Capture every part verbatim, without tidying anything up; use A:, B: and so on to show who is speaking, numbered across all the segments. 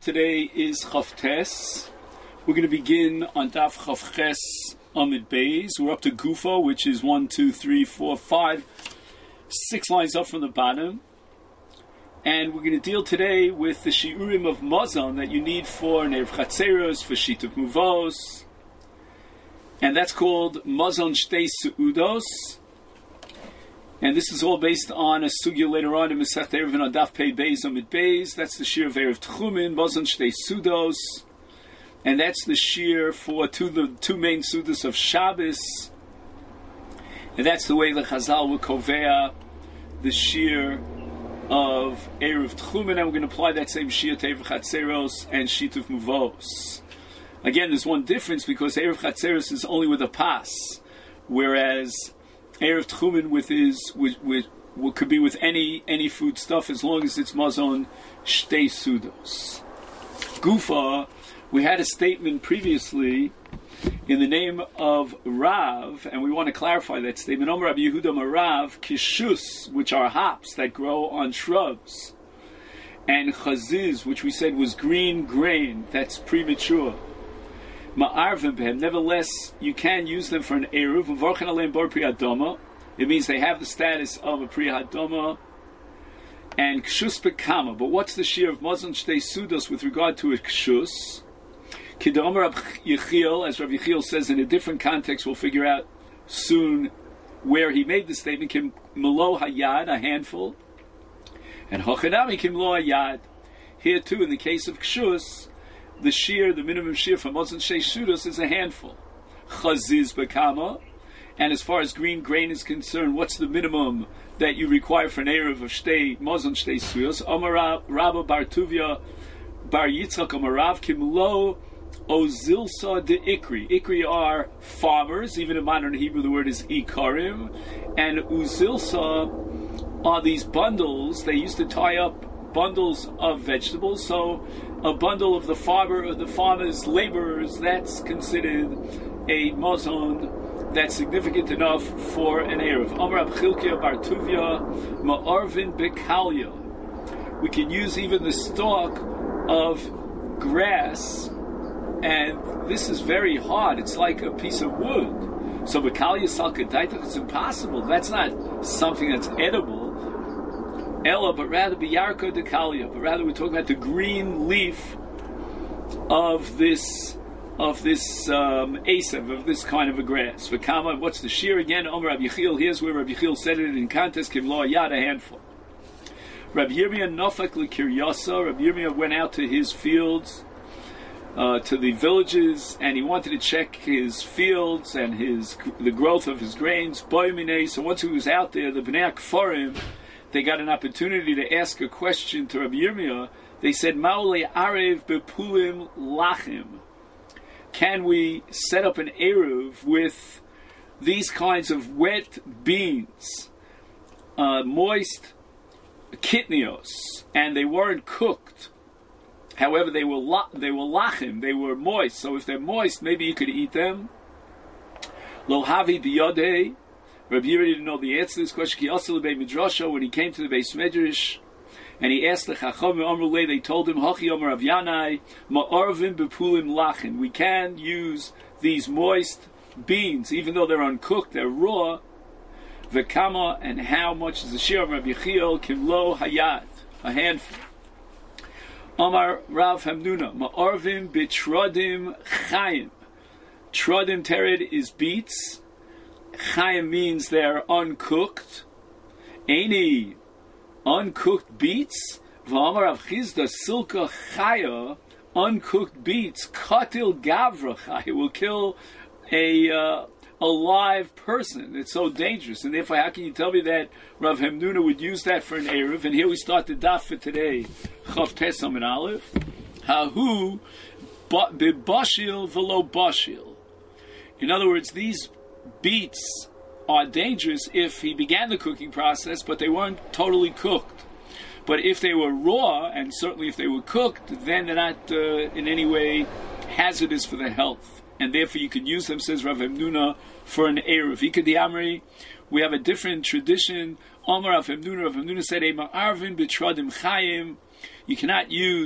A: today is Chavtes. We're going to begin on Daf Chavches Amid Beis. We're up to Gufa, which is one, two, three, four, five, six lines up from the bottom. And we're going to deal today with the shiurim of mazon that you need for Ne'ev Chatzeros, for Shituf Muvos. And that's called Mazon Shtei Seudos. And this is all based on a sugya later on in Masech Eruvin on Daf Pei Beis Amid Beis. That's the shir of Erev Tchumin, Mazon Shtei Seudos. And that's the shir for two, the two main sudas of Shabbos. And that's the way the Chazal will kovea the shir of Erev Tchumin. And we're going to apply that same shir to Erev Chatzeros and Shituf Muvos. Again, there's one difference because Erev Chatzeros is only with a pas, whereas Erev Tchumin with his, with, with, with, could be with any any food stuff as long as it's mazon shtei sudos. Gufa, we had a statement previously in the name of Rav, and we want to clarify that statement. Omer Rabbi Yehuda Marav, kishus, which are hops that grow on shrubs, and chaziz, which we said was green grain that's premature. Ma'arvim behem. Nevertheless, you can use them for an eruv. V'vorchen aleim bar pri hadama. It means they have the status of a pri hadama. And kshus bekama. But what's the shir of mazon shtei sudos with regard to a kshus? Kidam Rab Yechiel, as Rab Yechiel says in a different context, we'll figure out soon where he made the statement. Kim melo hayad, a handful, and hochanami kim lo hayad. Here too, in the case of kshus, the shear, the minimum shear for mazon shtei sudos is a handful. Chaziz bekama, and as far as green grain is concerned, what's the minimum that you require for an erev of shtei mazon shtei sudos? Amar Rabba Bar Tuvia Bar Yitzchak Amarav Kimlo Ozilsa de Ikri. Ikri are farmers. Even in modern Hebrew, the word is ikarim, and uzilsa are these bundles. They used to tie up bundles of vegetables. So a bundle of the farmer, of the farmer's laborers, that's considered a mazon that's significant enough for an erev. Amar Abchilkia Bar Tuvia Ma'arvin Bekalya. We can use even the stalk of grass, and this is very hard. It's like a piece of wood. So Bekalya Salkadaita, it's impossible. That's not something that's edible. Ella, but rather Biyarka Dekalia, but rather we're talking about the green leaf of this of this um, asav, of this kind of a grass. V'kama, what's the shear again? Omer Rabbi Yechiel, here's where Rabbi Yechiel said it in context, Kim lo yad, a handful. Rabbi Yirmiyah nofak l'kiryasa, Rabbi Yirmiyah went out to his fields, uh, to the villages, and he wanted to check his fields and his the growth of his grains. Boimine, so once he was out there, the Bnei Kfarim, they got an opportunity to ask a question to Rabbi Yirmiyah. They said, Ma'olei arev bepulim lachim. Can we set up an eruv with these kinds of wet beans, uh, moist kitnios, and they weren't cooked. However, they were la- they were lachim, they were moist. So if they're moist, maybe you could eat them. Lo havi biyodei. Rabbi Yirmiyah didn't know the answer to this question. Ki asel bei midrasha, when he came to the Beis Medrash, and he asked the Chacham Amrulei, they told him, Hachi Omer Rav Yanai, Ma'arvim bepulim lachin. We can use these moist beans, even though they're uncooked, they're raw. V'kama, and how much is the shir of Rabbi Yechiel? Kimlo hayat, a handful. Amar Rav Hamnuna, Ma'arvim betrodim chayim. Trodim tered is beets. Chayim means they're uncooked. Any uncooked beets. V'amar Rav Chizda silka chaya, uncooked beets. Katil gavra chaya, will kill a uh, a live person. It's so dangerous, and therefore, how can you tell me that Rav Hamnuna would use that for an eruv? And here we start the daf for today. Chav Tesam and Aleph. Hahu bebashil velo bashil. In other words, these beets are dangerous if he began the cooking process, but they weren't totally cooked. But if they were raw, and certainly if they were cooked, then they're not uh, in any way hazardous for the health. And therefore you could use them, says Rav Hamnuna, for an eruv. Ikadi Amri, we have a different tradition. Omar Rav Hamnuna, Rav Hamnuna said, Eima Arvin betrodim chayim. You cannot use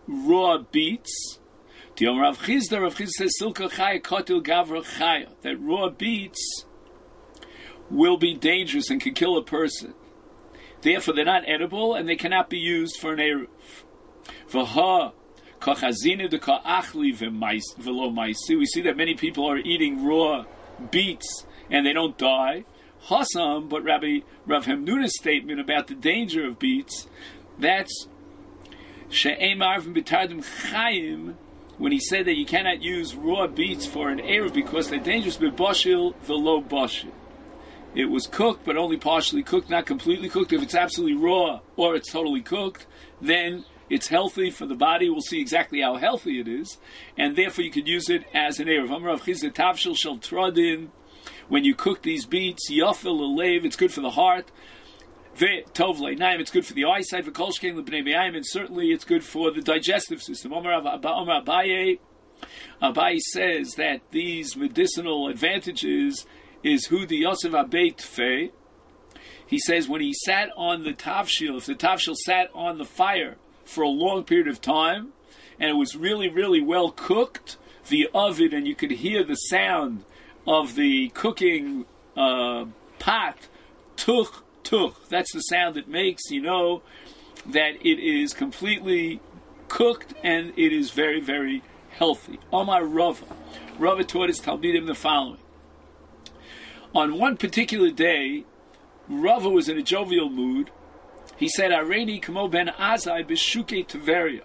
A: raw beets. The Omer Rav Chizda, Rav Chizda says, Silka chaya kotil gavra chaya, that raw beets will be dangerous and can kill a person. Therefore, they're not edible and they cannot be used for an eruv. V'ha kachazinu de ka'achli v'lo maisi. We see that many people are eating raw beets and they don't die. Hasam, but Rabbi Rav Hemnuna's statement about the danger of beets, that's she'em arvim b'tardim chayim, when he said that you cannot use raw beets for an eruv because they're dangerous, b'boshil v'lo boshil. It was cooked, but only partially cooked, not completely cooked. If it's absolutely raw or it's totally cooked, then it's healthy for the body. We'll see exactly how healthy it is, and therefore you could use it as an eruv. Amar Rav Chizda tavshil shel trodin. When you cook these beets, yafil alev, it's good for the heart. Ve'tov le'nayim, it's good for the eyesight. Ve'kol shkein lebnei b'yayim, and certainly it's good for the digestive system. Amar Abaye, Abaye says that these medicinal advantages is who the Yosef Abeit Fe. He says when he sat on the tavshil, if the tavshil sat on the fire for a long period of time, and it was really, really well cooked, the oven, and you could hear the sound of the cooking uh, pot, tuch, tuch. That's the sound it makes. You know that it is completely cooked and it is very, very healthy. Omar Rava. Rava taught his Talmidim the following. On one particular day, Rava was in a jovial mood. He said, Areini kamo ben azai b'shuke Tveria.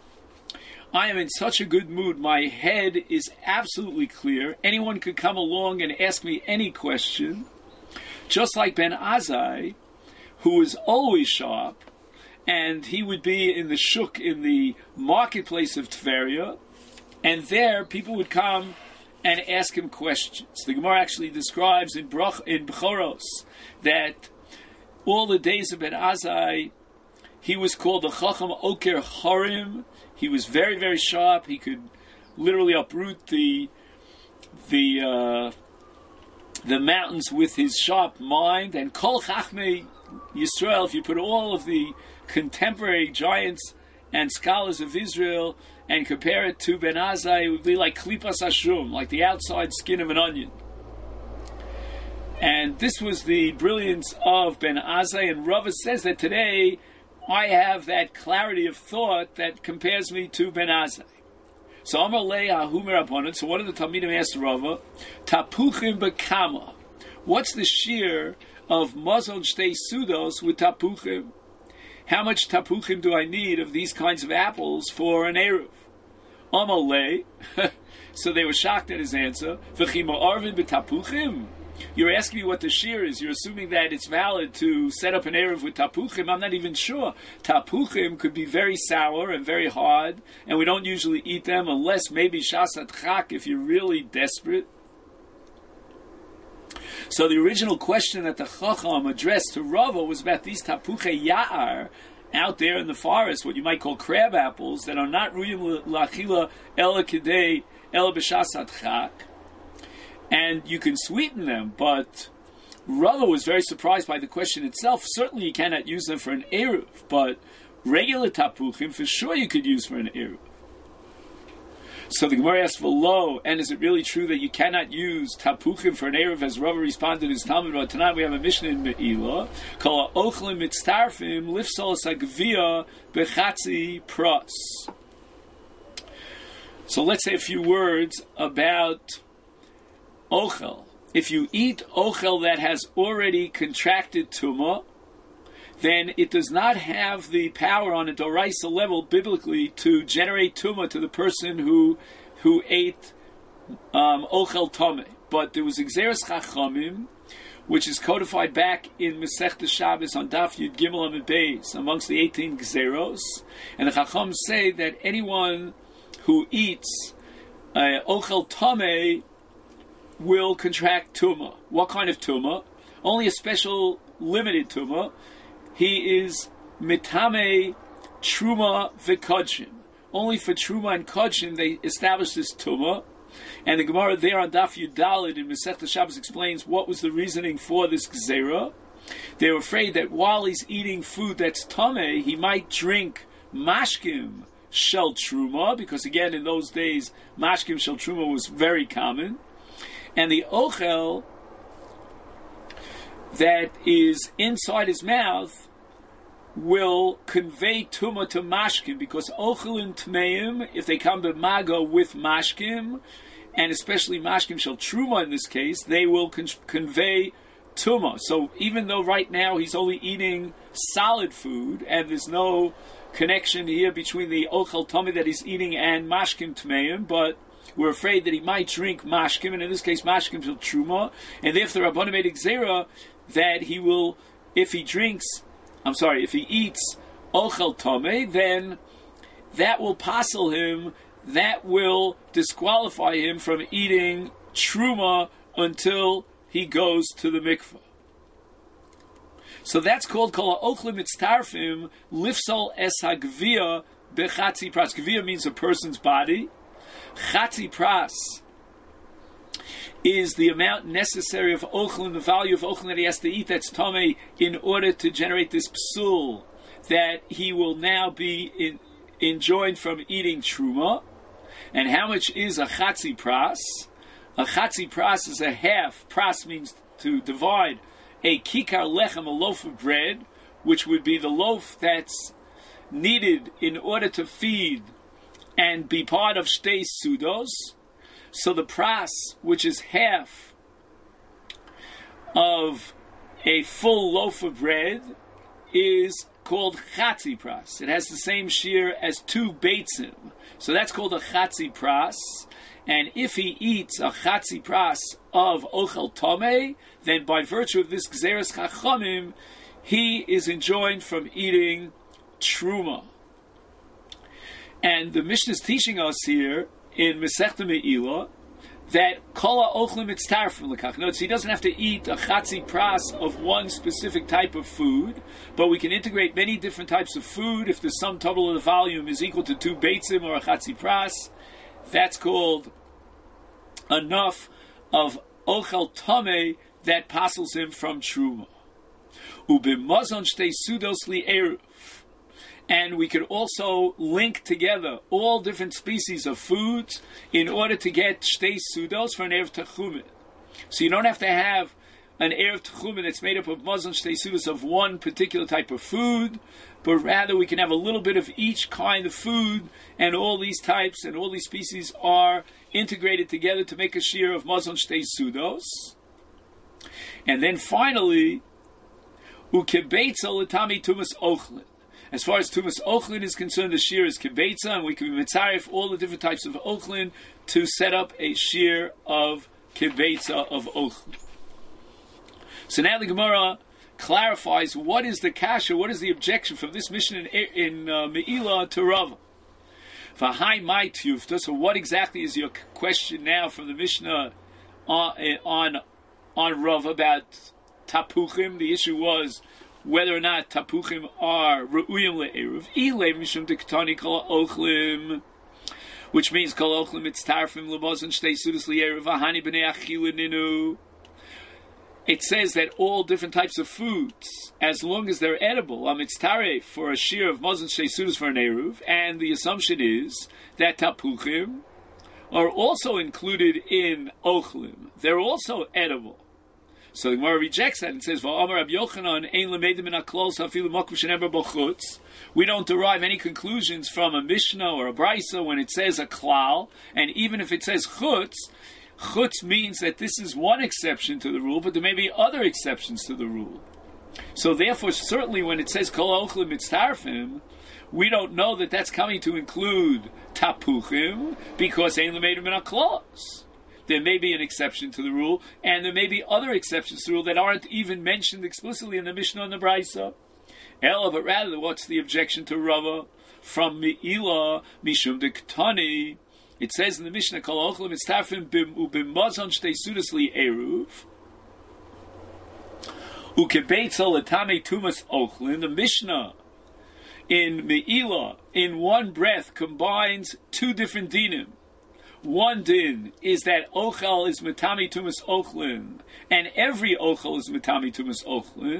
A: I am in such a good mood. My head is absolutely clear. Anyone could come along and ask me any question. Just like Ben Azai, who was always sharp, and he would be in the shuk, in the marketplace of Tveria, and there people would come and ask him questions. The Gemara actually describes in Brach, in Bechoros that all the days of Ben Azai, he was called the Chacham Oker Harim. He was very, very sharp. He could literally uproot the the uh, the mountains with his sharp mind. And Kol Chachmei Yisrael, if you put all of the contemporary giants and scholars of Israel and compare it to Ben Azai, it would be like Klipas Ashrum, like the outside skin of an onion. And this was the brilliance of Ben Azai. And Rava says that today I have that clarity of thought that compares me to Ben Azai. So Amar Lei HaHumer Rabbanan. So one of the Talmidim asked Rava, Tapuchim Bekama. What's the shear of Mazon Shtei Sudos with Tapuchim? How much Tapuchim do I need of these kinds of apples for an Eruv? Amar Lei. So they were shocked at his answer. V'chima Arvin B'Tapuchim. You're asking me what the shear is. You're assuming that it's valid to set up an eruv with tapuchim. I'm not even sure. Tapuchim could be very sour and very hard, and we don't usually eat them unless maybe shasat chak if you're really desperate. So the original question that the Chacham addressed to Rava was about these tapuche ya'ar out there in the forest, what you might call crab apples, that are not ruyim lachila ela kedei ela b'shasat chak. And you can sweeten them, but Rava was very surprised by the question itself. Certainly you cannot use them for an eruv, but regular tapuchim for sure you could use for an eruv. So the Gemara asks, "V'lo," and is it really true that you cannot use tapuchim for an eruv? As Rava responded in his Talmud, but tonight we have a Mishnah in Me'ilah called "Ochlim mitztarfim lifsol sagvia bechatzi pros." So let's say a few words about ochel. If you eat ochel that has already contracted tumah, then it does not have the power on a doraisa level biblically to generate tumah to the person who who ate um, ochel tameh. But there was Gzeras Chachamim, which is codified back in Masechta Shabbos on Daf Yud Gimel Amud Beis amongst the eighteen Gzeros, and the Chacham say that anyone who eats uh, ochel tameh will contract tumah. What kind of tumah? Only a special limited tumah. He is mitame truma v'kodshim. Only for truma and kodshim they establish this tumah. And the Gemara there on Daf Yud Daled in Masechta Shabbos explains what was the reasoning for this gzera. They were afraid that while he's eating food that's tameh, he might drink mashkim shel truma, because again in those days mashkim shel truma was very common, and the ochel that is inside his mouth will convey tumah to mashkim, because ochel and tmeim, if they come to maga with mashkim, and especially mashkim shel truma in this case, they will con- convey tumah. So even though right now he's only eating solid food, and there's no connection here between the ochel tumah that he's eating and mashkim tmeim, but we're afraid that he might drink mashkim, and in this case mashkim shel truma, and therefore the Rabbanan made gzera that he will, if he drinks, I'm sorry, if he eats ochel tomei, then that will passel him, that will disqualify him from eating truma until he goes to the mikveh. So that's called kol ha'ochlim mitztarfim lifsol es hagvia bechatzi pras. Gvia means a person's body. Chatzi pras is the amount necessary of ochlin, the value of ochlin that he has to eat, that's tomei, in order to generate this psul that he will now be in, enjoined from eating truma. And how much is a chatzi pras? A chatzi pras is a half. Pras means to divide. A kikar lechem, a loaf of bread, which would be the loaf that's needed in order to feed and be part of shtei sudos. So the pras, which is half of a full loaf of bread, is called chatzi pras. It has the same shear as two beitzim. So that's called a chatzi pras. And if he eats a chatzi pras of ochel tomei, then by virtue of this gzeres chachamim, he is enjoined from eating truma. And the Mishnah is teaching us here in Masechta Me'ilah that kol ha'ochlim mitztarfim l'kach. Notice he doesn't have to eat a chatzi pras of one specific type of food, but we can integrate many different types of food. If the sum total of the volume is equal to two beitzim or a chatzi pras, that's called enough of ochel tomei that passes him from truma. Ubimazon shtei sudos li eruv. And we could also link together all different species of foods in order to get shtei sudos for an erev techumen. So you don't have to have an erev techumen that's made up of mazon shtei sudos of one particular type of food, but rather we can have a little bit of each kind of food, and all these types and all these species are integrated together to make a shear of mazon shtei sudos. And then finally, ukebeitza l'tami tumas ochlin. As far as tumas ochlin is concerned, the shear is kebeitza, and we can be mitzaref all the different types of ochlin to set up a shear of kebeitza of ochlin. So now the Gemara clarifies what is the kasha, what is the objection from this mission in, in uh, Me'ilah to Rava. V'hai mai tiyufta. So what exactly is your question now from the Mishnah on on, on Rava about tapuchim? The issue was whether or not tapuchim are re'uyim le'eruv. Ilei mishum diktani kol ochlim, which means kol ochlim mitztarfim l'mazon shtei sudos li'eruv v'hani b'nei achila ninu. It says that all different types of foods, as long as they're edible, are mitztaref for a shear of mazon shtei sudos for an eruv, and the assumption is that tapuchim are also included in ochlim. They're also edible. So the Gemara rejects that and says, "V'amar Rabbi Yochanan ein lemeidim min haklos hafilu makom sheneber bo chutz." We don't derive any conclusions from a Mishnah or a Brisa when it says a klal, and even if it says chutz, chutz means that this is one exception to the rule, but there may be other exceptions to the rule. So therefore, certainly when it says kol ochlim mitztarfim, we don't know that that's coming to include tapuchim, because ein lemeidim min haklos. There may be an exception to the rule, and there may be other exceptions to the rule that aren't even mentioned explicitly in the Mishnah and the Brisa. Ella, but rather, what's the objection to Rava from Me'ilah mishum diktani? It says in the Mishnah, "Kol ochlim mitztarfim ubimazon shtei sudos li eruv ukebeitza l'tamei tumas ochlin." The Mishnah in Me'ilah, in one breath, combines two different dinim. One din is that ochel is metami tumas ochlin, and every ochel is metami tumas ochlin.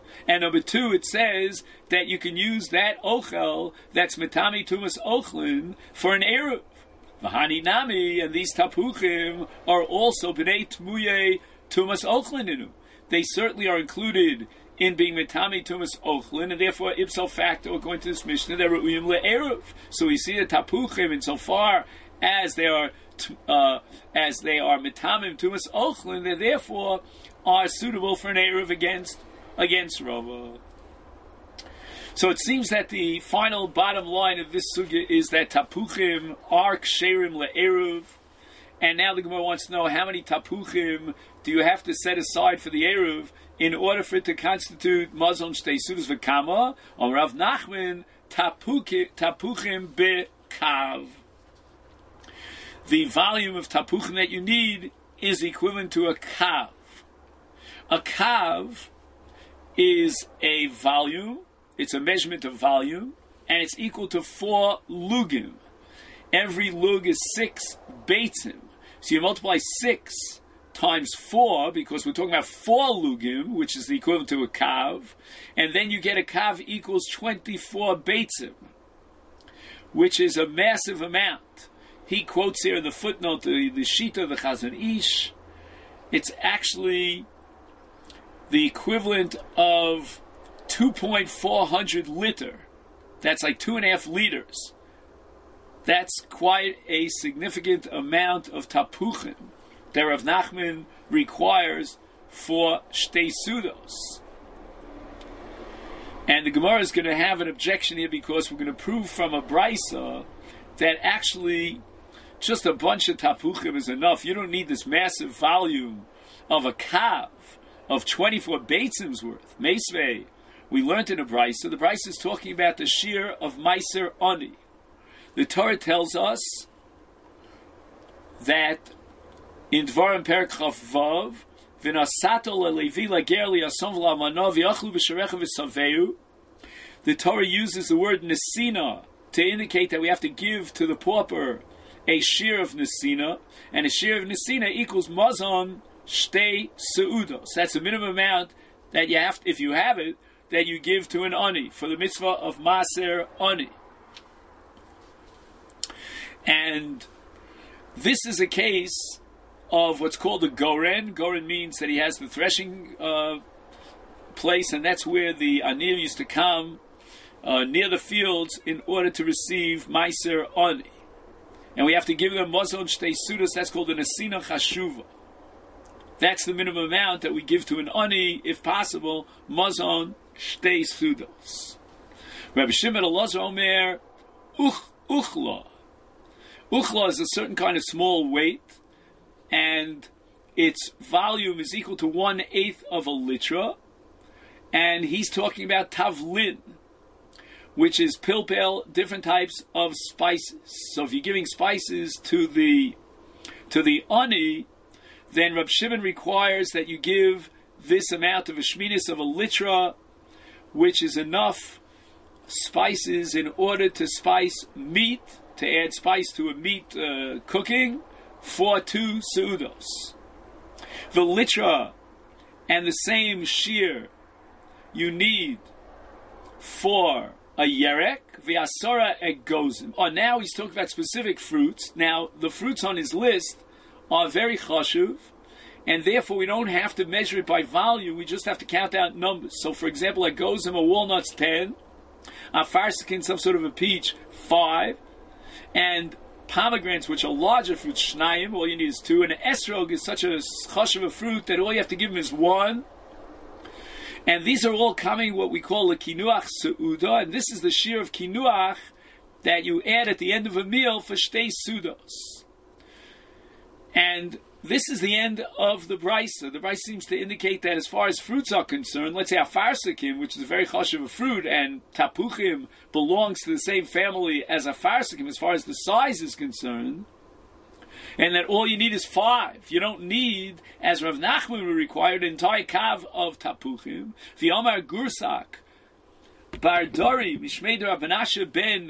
A: And number two, it says that you can use that ochel that's metami tumas ochlin for an eruv. V'hani nami, and these tapuchim are also b'nei tmuye tumas ochlin. They certainly are included in being metami tumas ochlin, and therefore ipso facto, according to this Mishnah, they're re'uyim le'eruv. So we see the tapuchim insofar as they are uh, as they are metamim tumas ochlin, they therefore are suitable for an eruv against against Rava. So it seems that the final bottom line of this sugya is that tapuchim are ksherim le'eruv, and now the Gemara wants to know how many tapuchim do you have to set aside for the eruv in order for it to constitute mazon shtei sudas v'kama. On Rav Nachman, tapuchim, tapuchim bekav. The volume of tapuchim that you need is equivalent to a kav. A kav is a volume, it's a measurement of volume, and it's equal to four lugim. Every lug is six beitzim. So you multiply six times four, because we're talking about four lugim, which is the equivalent to a kav, and then you get a kav equals twenty-four beitzim, which is a massive amount. He quotes here in the footnote the, the Shita of the Chazon Ish. It's actually the equivalent of two point four hundred liter. That's like two and a half liters. That's quite a significant amount of tapuchim that Rav Nachman requires for shtei sudos. And the Gemara is going to have an objection here, because we're going to prove from a brisa that actually just a bunch of tapuchim is enough. You don't need this massive volume of a kav of twenty-four beitzim's worth. Meisvei, we learned in a brisa. The brisa is talking about the shear of Meiser Ani. The Torah tells us that in Dvarim Perek Chaf Vav, v'nasato leLevi lager liyasom v'lamano v'yachlu v'sharecha v'saveu. The Torah uses the word nesina to indicate that we have to give to the pauper a shear of nesina, and a shear of nesina equals mazon shtei seudos. That's the minimum amount that you have, if you have it, that you give to an ani for the mitzvah of maser ani. And this is a case of what's called a goren. Goren means that he has the threshing uh, place, and that's where the anir used to come uh, near the fields in order to receive meiser ani. And we have to give them mazon shtei sudos. That's called an asina chashuva. That's the minimum amount that we give to an ani, if possible, mazon shtei sudos. Rabbi Shimon Elazar Omer, uch, uchla. Uchla is a certain kind of small weight, and its volume is equal to one-eighth of a litra, and he's talking about tavlin, which is pilpel, different types of spices. So if you're giving spices to the to the ani, then Rab Shimon requires that you give this amount of a shminis of a litra, which is enough spices in order to spice meat, to add spice to a meat uh, cooking, for two seudos. The litra and the same shear you need for a yerek, v'asora egozim. Oh, now he's talking about specific fruits. Now, the fruits on his list are very chashuv, and therefore we don't have to measure it by volume, we just have to count out numbers. So, for example, egozim or walnuts, ten, a farsakin, some sort of a peach, five, and pomegranates, which are larger fruits, shnayim, all you need is two, and an esrog is such a chashuv of fruit that all you have to give him is one. And these are all coming what we call a kinuach seuda, and this is the shear of kinuach that you add at the end of a meal for shtei sudos. And this is the end of the brisa. The brisa seems to indicate that as far as fruits are concerned, let's say a farsakim, which is a very chashuv of fruit, and tapuchim belongs to the same family as a farsakim as far as the size is concerned, and that all you need is five. You don't need, as Rav Nachman required, an entire kav of tapuchim. V'yamar gursak bar dori mishmei Rav Menashe ben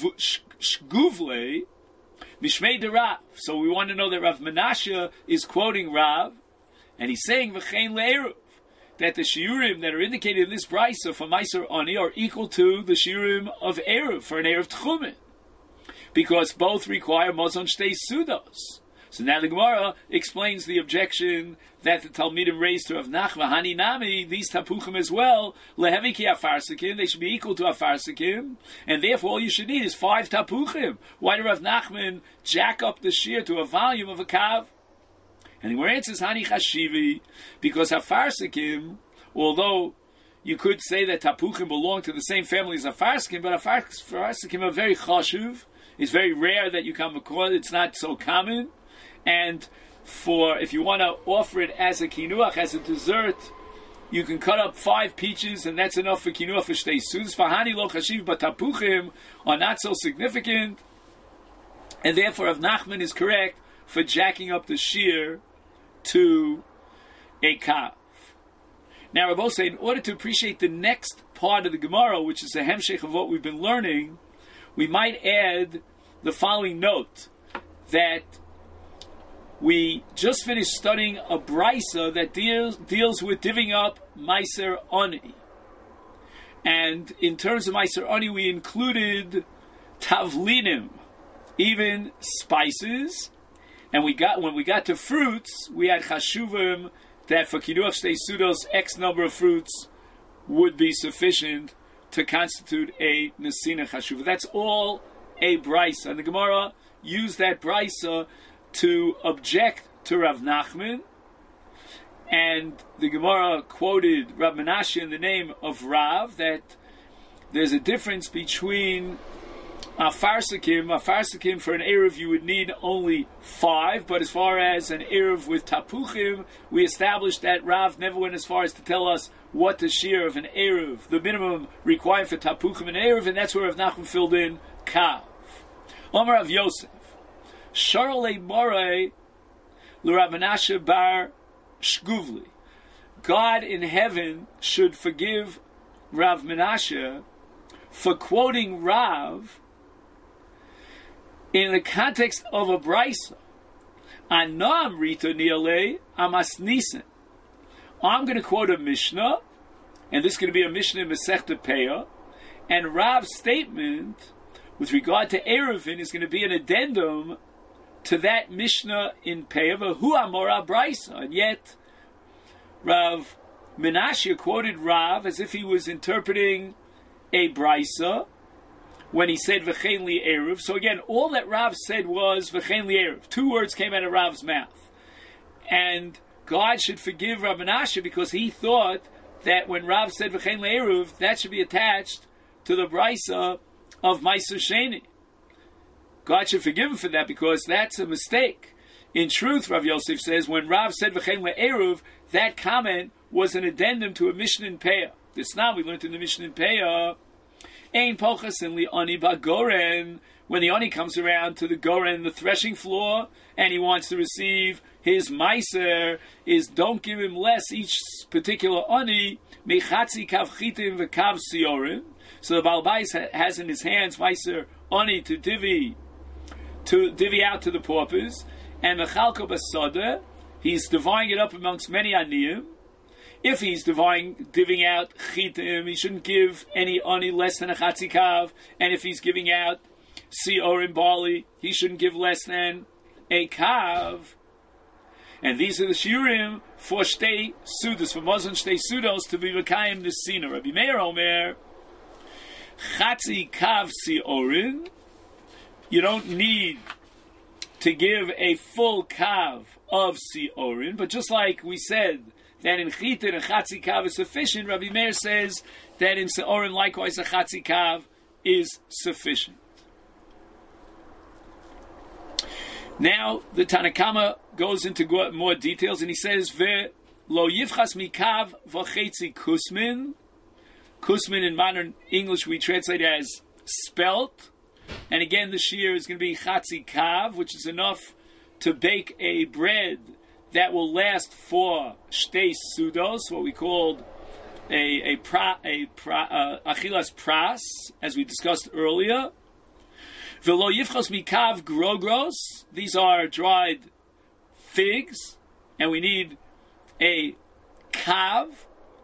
A: shguvle mishmei Rav. So we want to know that Rav Menashe is quoting Rav, and he's saying v'chein le'eruv, that the shiurim that are indicated in this brisa for Meiser Ani are equal to the shiurim of Erev, for an Erev Tchumen, because both require Mozon Shtei Sudos. So now the Gemara explains the objection that the Talmidim raised to Rav Nachman, Hani Nami, these tapuchim as well, lehevi ki afarsikim, they should be equal to afarsikim, and therefore all you should need is five tapuchim. Why did Rav Nachman jack up the shear to a volume of a kav? And the Gemara answers, Hani Chashivi, because afarsikim, although you could say that tapuchim belong to the same family as afarsikim, but afarsikim are very chashuv. It's very rare that you come across, it's not so common. And for if you want to offer it as a kinuach, as a dessert, you can cut up five peaches, and that's enough for kinuach for shtei sudas. Fahani lo chashiv, but tapuchim are not so significant, and therefore Rav Nachman is correct for jacking up the shear to a kav. Now, Rabbi say, in order to appreciate the next part of the Gemara, which is the hemshech of what we've been learning, we might add the following note, that we just finished studying a brisa that deals, deals with divvying up Meiser Ani. And in terms of Meiser Ani, we included tavlinim, even spices. And we got when we got to fruits, we had chashuvim that for kinuach shtei sudos, X number of fruits would be sufficient to constitute a nesina chashuva. That's all a brisa. And the Gemara used that brisa to object to Rav Nachman, and the Gemara quoted Rav Menashe in the name of Rav, that there's a difference between afarsikim. Afarsikim for an Erev you would need only five, but as far as an Erev with tapuchim, we established that Rav never went as far as to tell us what the shear of an Erev, the minimum required for tapuchim and Erev, and that's where Rav Nachman filled in kav. Omar Rav Yosef, Sharolei Morei l'Rav Menashe bar Shguvli. God in heaven should forgive Rav Menashe for quoting Rav in the context of a brisa. Anam rito nialei amas nisen. I'm going to quote a Mishnah, and this is going to be a Mishnah in Masechta Peah, and Rav's statement with regard to Erevin is going to be an addendum to that Mishnah in Peah, Hu Amora Brisa, and yet Rav Menashe quoted Rav as if he was interpreting a Brisa when he said V'chein li Erev. So again, all that Rav said was V'chein li Erev. Two words came out of Rav's mouth, and God should forgive Rav Menashe because he thought that when Rav said V'chein li Erev, that should be attached to the Brisa of Meiser Sheni. God should forgive him for that because that's a mistake. In truth, Rav Yosef says, when Rav said V'chein le'eruv, that comment was an addendum to a Mishnah in Peah. This now we learned in the Mishnah in Peah, Ein pochas in li ani ba-goren, when the ani comes around to the goren, the threshing floor, and he wants to receive his meiser, is don't give him less each particular ani, mechatzi kav chitim v'kav siorim. So the Baal Bayis has in his hands meiser ani to divvy to divvy out to the paupers, and mechalko basada, he's dividing it up amongst many aniyim. If he's dividing, divvying out chitim, he shouldn't give any ani less than a chatzikav, and if he's giving out sior and barley, he shouldn't give less than a kav. And these are the shiurim for shtei sudos, for Mozon shtei sudos, to be v'kayim nesina. Rabbi Meir Omer, chatzi kav siorin, you don't need to give a full kav of siorin, but just like we said that in chitin a chatzi kav is sufficient, Rabbi Meir says that in siorin likewise a chatzi kav is sufficient. Now the Tanakama goes into more details, and he says, "Ve lo yivchas mikav v'chetzi kusmin." Kusmin in modern English we translate as spelt. And again, the shear is going to be chatzi kav, which is enough to bake a bread that will last for shtei sudos, what we called a a pra, a pra, uh, achilas pras, as we discussed earlier. V'lo yivchos mikav grogros. These are dried figs, and we need a kav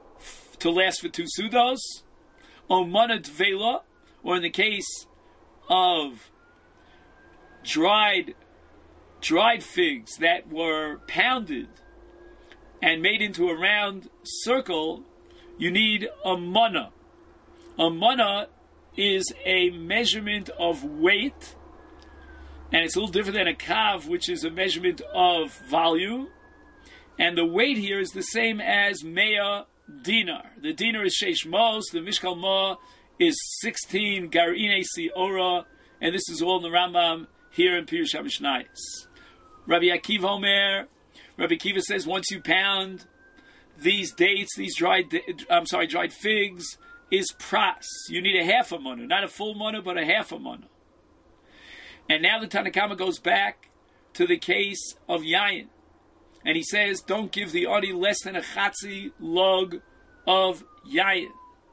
A: to last for two sudos, or mana tvela, or in the case of dried dried figs that were pounded and made into a round circle, you need a mana. A mana is a measurement of weight, and it's a little different than a kav, which is a measurement of volume. And the weight here is the same as mea dinar. The dinar is sheish mos, the mishkal ma is sixteen garine siora, and this is all in the Rambam here in Pirush HaMishnayos. Rabbi Akiva Omer, Rabbi Akiva says once you pound these dates, these dried, I'm sorry, dried figs, is pras. You need a half a mana, not a full mana, but a half a mana. And now the Tanakama goes back to the case of yayin, and he says, don't give the ani less than a chatzi log of yayin.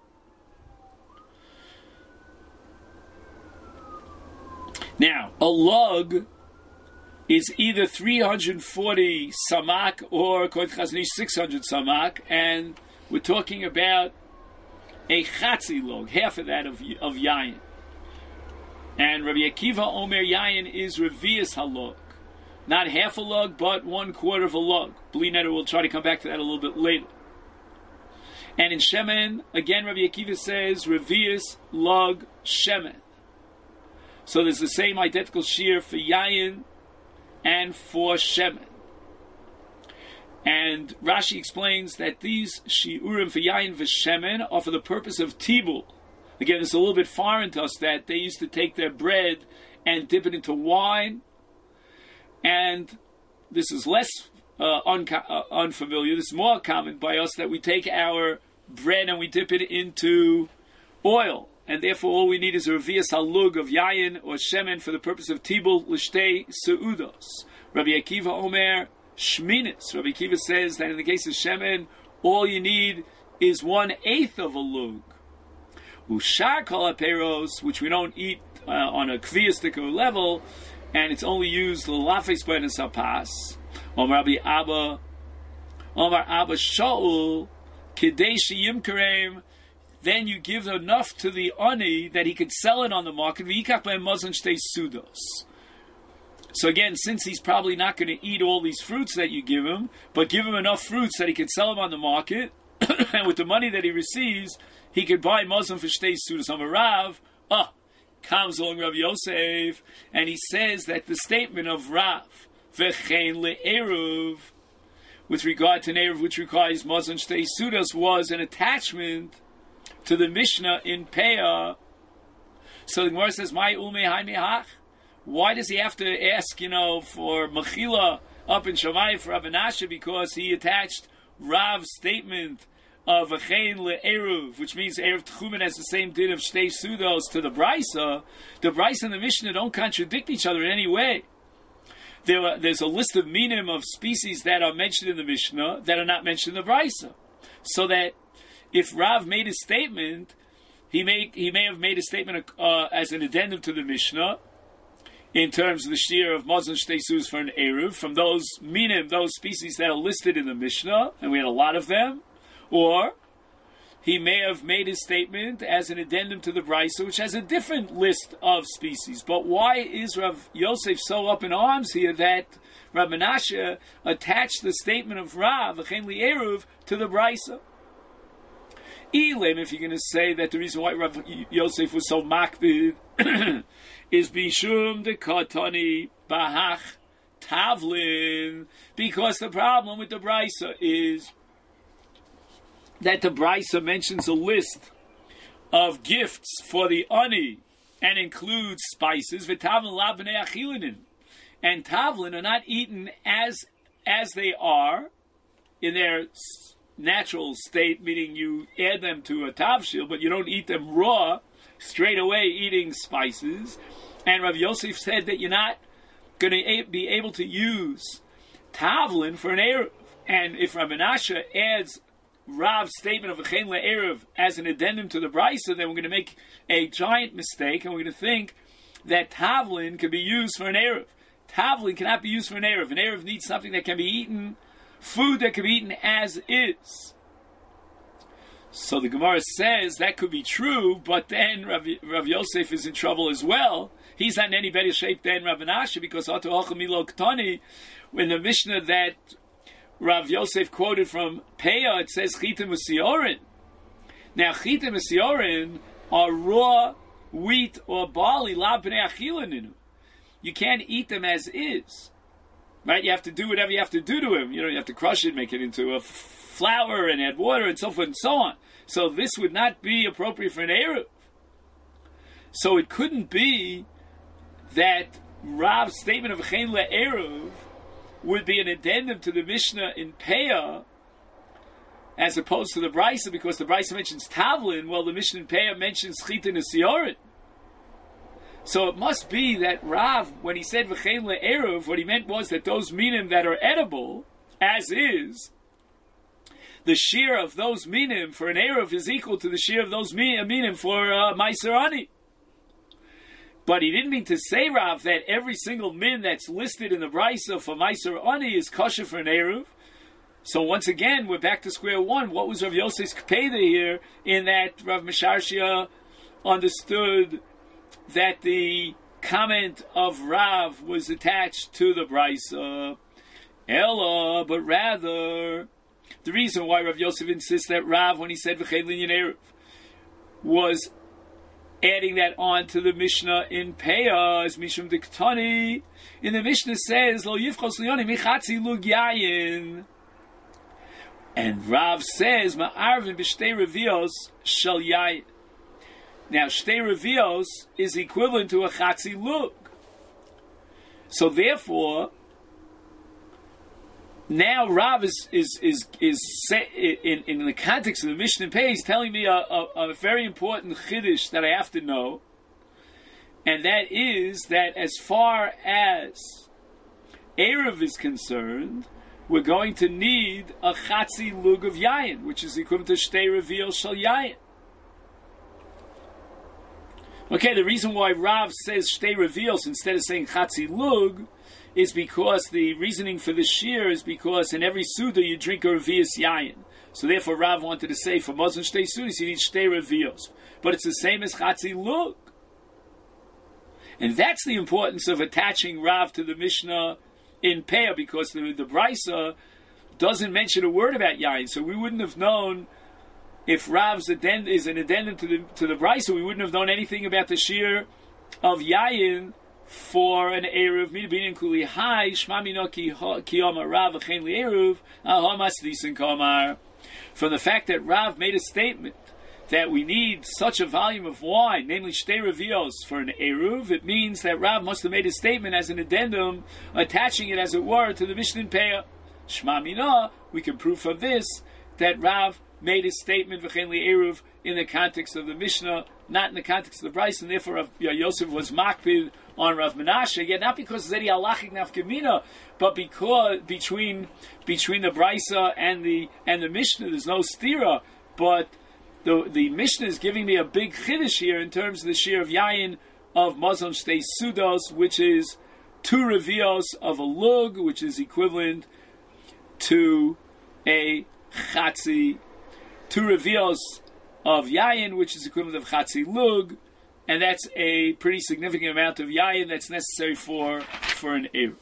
A: Now, a log is either three hundred forty samak or six hundred samak, and we're talking about a chatzi log, half of that of, of yayin. And Rabbi Akiva Omer yayin is revius halog. Not half a log, but one quarter of a log. Bli neder, we'll try to come back to that a little bit later. And in Shemen, again, Rabbi Akiva says, revius log Shemen. So there's the same identical shear for yayin and for Shemen. And Rashi explains that these shiurim for yayin v'shemen are for the purpose of tibul. Again, it's a little bit foreign to us that they used to take their bread and dip it into wine. And this is less uh, unco- uh, unfamiliar. This is more common by us, that we take our bread and we dip it into oil. And therefore all we need is a revius halug of yayin or shemen for the purpose of tibul l'shtei seudos. Rabbi Akiva Omer shminis. Rabbi Akiva says that in the case of shemen, all you need is one eighth of a lug. Ushar kol haperos, which we don't eat uh, on a kviyastikul level, and it's only used l'lafes ben sapas. Omar Rabbi Abba, Omar Abba Shaul, kidei sheyimkarem. Then you give enough to the ani that he could sell it on the market. V'yikach ben mazon shtei sudos. So again, since he's probably not going to eat all these fruits that you give him, but give him enough fruits that he could sell them on the market, and with the money that he receives, he could buy mazon for shtei sudos. On a Rav, ah, comes along Rav Yosef, and he says that the statement of Rav, v'chein le'eruv, with regard to Neruv, which requires mazon shtei sudos, was an attachment to the Mishnah in Peah. So the Gemara says, "My ume haimehach." Why does he have to ask, you know, for mechila up in Shammai for Rav Menashe? Because he attached Rav's statement of achein le'eruv, which means eruv tchumen has the same din of shtei sudos, to the brisa. The brisa and the Mishnah don't contradict each other in any way. There are, there's a list of minim of species that are mentioned in the Mishnah that are not mentioned in the brisa. So that if Rav made a statement, he may he may have made a statement uh, as an addendum to the Mishnah in terms of the shear of mazon shtei sudos for an eruv from those minim, those species that are listed in the Mishnah, and we had a lot of them, or he may have made his statement as an addendum to the brisa, which has a different list of species. But why is Rav Yosef so up in arms here that Rav Menashe attached the statement of Rav achein le'eruv to the brisa? Elam, if you're going to say that the reason why Rav Yosef was so makbid is bishum de katani bahach tavlin, because the problem with the brisa is that the brisa mentions a list of gifts for the ani and includes spices. V'tavlin la b'nei achilinin, and tavlin are not eaten as as they are in their natural state, meaning you add them to a tavshil, but you don't eat them raw, straight away eating spices. And Rav Yosef said that you're not going to be able to use tavlin for an eruv. And if Rav Menashe adds Rav's statement of achein le'eruv as an addendum to the brisa, then we're going to make a giant mistake, and we're going to think that tavlin can be used for an eruv. Tavlin cannot be used for an eruv. An eruv needs something that can be eaten, food that can be eaten as is. So the Gemara says that could be true, but then Rav, Rav Yosef is in trouble as well. He's not in any better shape than Rav Menashe, because when the Mishnah that Rav Yosef quoted from Peah, it says Chitim Usiorin. Now Chitim Usiorin are raw wheat or barley, la b'nei achila ninu. You can't eat them as is. Right? You have to do whatever you have to do to him. You know, you have to crush it, make it into a f- flour and add water and so forth and so on. So this would not be appropriate for an Eruv. So it couldn't be that Rav's statement of Chen le'eruv would be an addendum to the Mishnah in Peah as opposed to the Brisa, because the Brisa mentions Tavlin, while the Mishnah in Peah mentions Chita Nesiorin. So it must be that Rav, when he said V'chein le'eruv, what he meant was that those minim that are edible, as is, the shear of those minim for an eruv is equal to the shear of those minim for uh, Meiser Ani. But he didn't mean to say, Rav, that every single min that's listed in the Brisa for Meiser Ani is kosher for an eruv. So once again, we're back to square one. What was Rav Yosef's Kpeda here, in that Rav Mesharshia understood that the comment of Rav was attached to the Brisa? Ella, but rather, the reason why Rav Yosef insists that Rav, when he said V'chein linyan eruv, was adding that on to the Mishnah in Peah, as Mishum Diktani. In the Mishnah says, Lo yivchos liyoni michatzi lug yayin. And Rav says, Ma'arvin b'shtei revios shal yayin. Now, shtei revios is equivalent to a chatzi lug. So therefore, now Rav is is is is set in in the context of the Mishnah Pei. He's telling me a, a, a very important chiddush that I have to know, and that is that as far as eruv is concerned, we're going to need a chatzi lug of yayin, which is equivalent to shtei revios shal yayin. Okay, the reason why Rav says shtei revios instead of saying chatzi lug is because the reasoning for the shear is because in every Suda you drink a Revius Yayin. So therefore Rav wanted to say for Muslim Shtei Sudas you need Shtei Revios. But it's the same as Chatzi Lug. And that's the importance of attaching Rav to the Mishnah in Peah, because the, the Brisa doesn't mention a word about Yayin. So we wouldn't have known, if Rav's addend- is an addendum to the, to the Brisa, we wouldn't have known anything about the shear of Yayin for an eruv. Midabinin kuli hai shma mino ki kiyama Rav v'chein li eruv ahamas disin kamar. From the fact that Rav made a statement that we need such a volume of wine, namely shtei revios, for an eruv, it means that Rav must have made a statement as an addendum, attaching it as it were to the Mishnah in Peah. Shma mino, we can prove from this that Rav made his statement v'chein li eruv in the context of the Mishnah, not in the context of the Brisa, and therefore Rav Yosef was makpid on Rav Menashe, yet not because Zedi Alachic Nafkamina, but because between between the Brisa and the and the Mishnah there's no stira, but the the Mishnah is giving me a big chiddush here in terms of the shear of yayin of Muslim Shtei Sudos, which is two revios of a lug, which is equivalent to a chatzi, two revios of yayin, which is equivalent of chatzi lug, and that's a pretty significant amount of yayin that's necessary for for an eruv.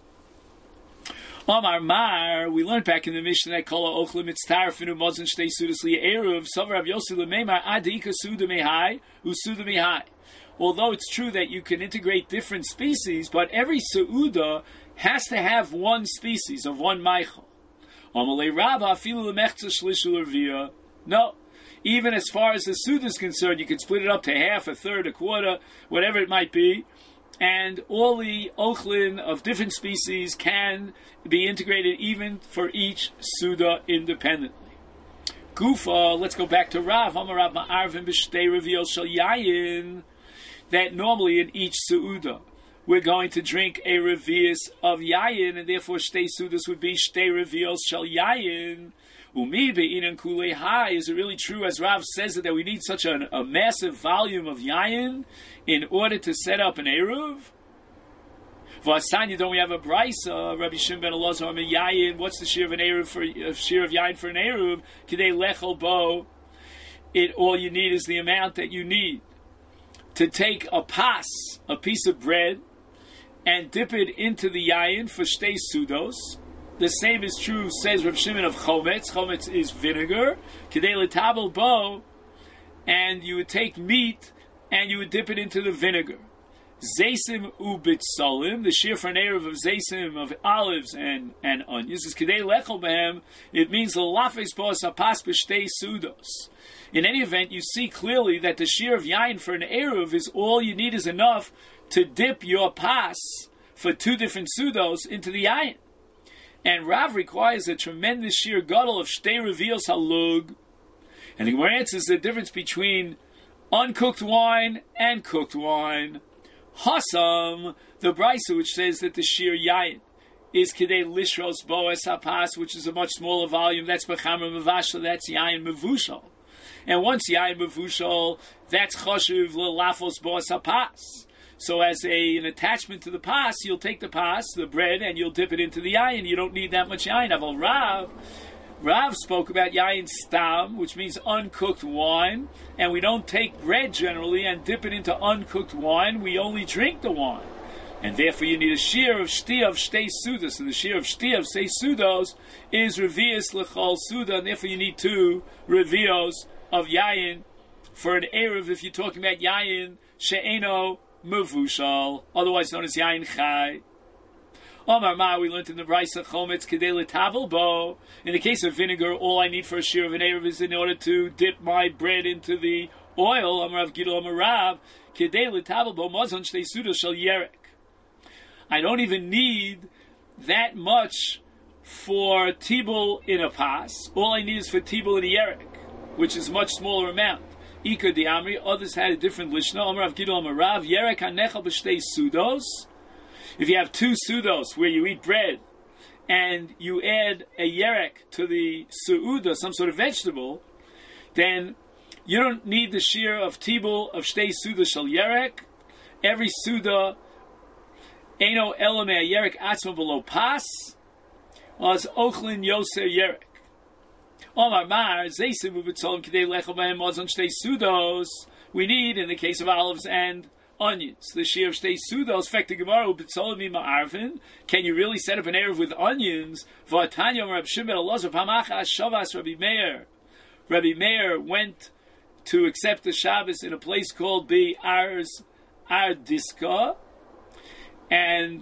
A: Omar Mar, we learned back in the Mishnah that kol ha'ochlim mitztarfinu mozen shtei sudas li eruv savar Rav Yossi lemeimar adika suda mehai usuda mehai. Although it's true that you can integrate different species, but every seuda has to have one species of one meichel. Amalei Rabba afilu lemechza shlish u'rvia. No. Even as far as the Suda is concerned, you can split it up to half, a third, a quarter, whatever it might be, and all the ochlin of different species can be integrated even for each Suda independently. Gufa, let's go back to Rav, Amarav Ma'arvin b'shtei revios shal yayin, that normally in each Suda we're going to drink a revius of yayin, and therefore shtei Sudas would be shtei revios shal yayin. Umi be'inan kulei hai, is it really true, as Rav says it, that we need such a, a massive volume of yayin in order to set up an eruv? V'asanya, don't we have a brisa? Rabbi Shimon ben Elazar yayin. What's the shear of an eruv for a shear of yayin for an eruv? Kidei lechel bo. it all you need is the amount that you need to take a pas, a piece of bread, and dip it into the yayin for shtei sudos. The same is true, says Rav Shimon, of chometz. Chometz is vinegar. Kedei letabel bo, and you would take meat and you would dip it into the vinegar. Zaysim ubitzolim, the shear for an erev of zaysim, of olives and, and onions, is kedei lechol behem. It means l'lafes bo sapas b'shtei sudos. In any event, you see clearly that the shear of yayin for an erev is all you need is enough to dip your pas for two different sudos into the yayin. And Rav requires a tremendous sheer gadol of shtei revios halug. And the Gemara answers the difference between uncooked wine and cooked wine. Hasam, the brisa which says that the sheer yayin is kidei lishros boas hapas, which is a much smaller volume. That's bechamer mevashal. That's yayin mevushal. And once yayin mevushal, that's choshuv lelafos boas hapas. So as a, an attachment to the pas, you'll take the pas, the bread, and you'll dip it into the yayin. You don't need that much yayin. Aval Rav, Rav spoke about yayin stam, which means uncooked wine, and we don't take bread generally and dip it into uncooked wine. We only drink the wine. And therefore you need a shear of shti of shtei sudos, and the shear of shti of shtei sudos is revius lechol suda, and therefore you need two revios of yayin for an erev if you're talking about yayin she'eno mevushal, otherwise known as yayin chai. Omar Ma, we learned in the brisa chometz kedei letavel bo. In the case of vinegar, all I need for a shear of an erev is in order to dip my bread into the oil. Amar Rav Gidol Amar Rav kedei letavel bo mazon shtei sudos shel yerek. I don't even need that much for tibul in a pas. All I need is for tibul in a yerek, which is a much smaller amount. Ika di Amri, others had a different lishna. Amar Rav Gidol Amar Rav, yerek hanechal b'shtei sudos. If you have two sudos where you eat bread, and you add a yerek to the su'uda, some sort of vegetable, then you don't need the shear of tibul of shtei suda shel yerek. Every suda, eno elo mea yerek atzma below pas, as ochlin yoser yerek. Omar Mar, Zaysim Ubitzolim Kidei Lechel Behem Mazon Shtei Sudos. We need, in the case of olives and onions, the shear of Shtei Sudos. Fekta Gemara Ubitzolim Ima Arvin. Can you really set up an erev with onions? V'atanya Rab Shimon Elazar Pamacha Shavas Rabbi Meir. Rabbi Meir went to accept the Shabbos in a place called the Ars Ardiska, and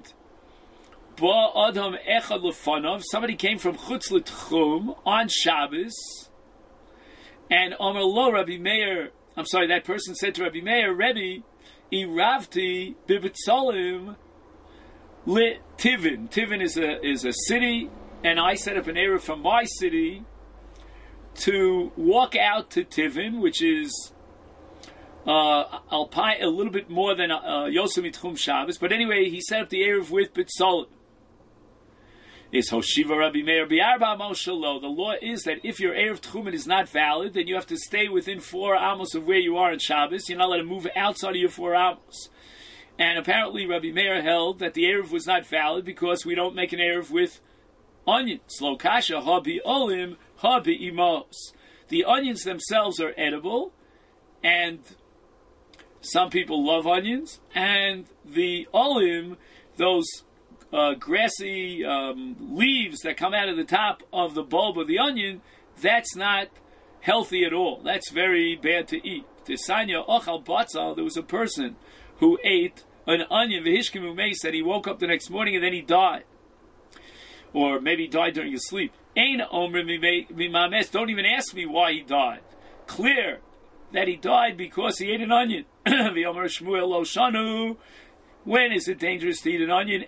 A: somebody came from Chutz L'Tchum on Shabbos, and Omer Lo Rabbi Meir, I'm sorry, that person said to Rabbi Meir, Rebbe, Iravti Bibitzolim Li Tivin. Tivin is a is a city, and I set up an area from my city to walk out to Tivin, which is uh, Alpai, a little bit more than uh, Yosem Itchum Shabbos. But anyway, he set up the Erev with Bitzolim. Is Hoshiva Rabbi Meir Bi'arba Moshalo. The law is that if your Erev Tchumen is not valid, then you have to stay within four amos of where you are in Shabbos. You're not allowed to move outside of your four amos. And apparently Rabbi Meir held that the Erev was not valid because we don't make an Erev with onions. Lo kasha habi olim habi imos. The onions themselves are edible, and some people love onions, and the olim, those Uh, grassy um, leaves that come out of the top of the bulb of the onion, that's not healthy at all. That's very bad to eat. Tisanya ochal batzal, there was a person who ate an onion, v'hishkimu meis, that he woke up the next morning and then he died. Or maybe he died during his sleep. Ein omer mimames, don't even ask me why he died. Clear that he died because he ate an onion. V'yomer Shmuel lo shanu. When is it dangerous to eat an onion?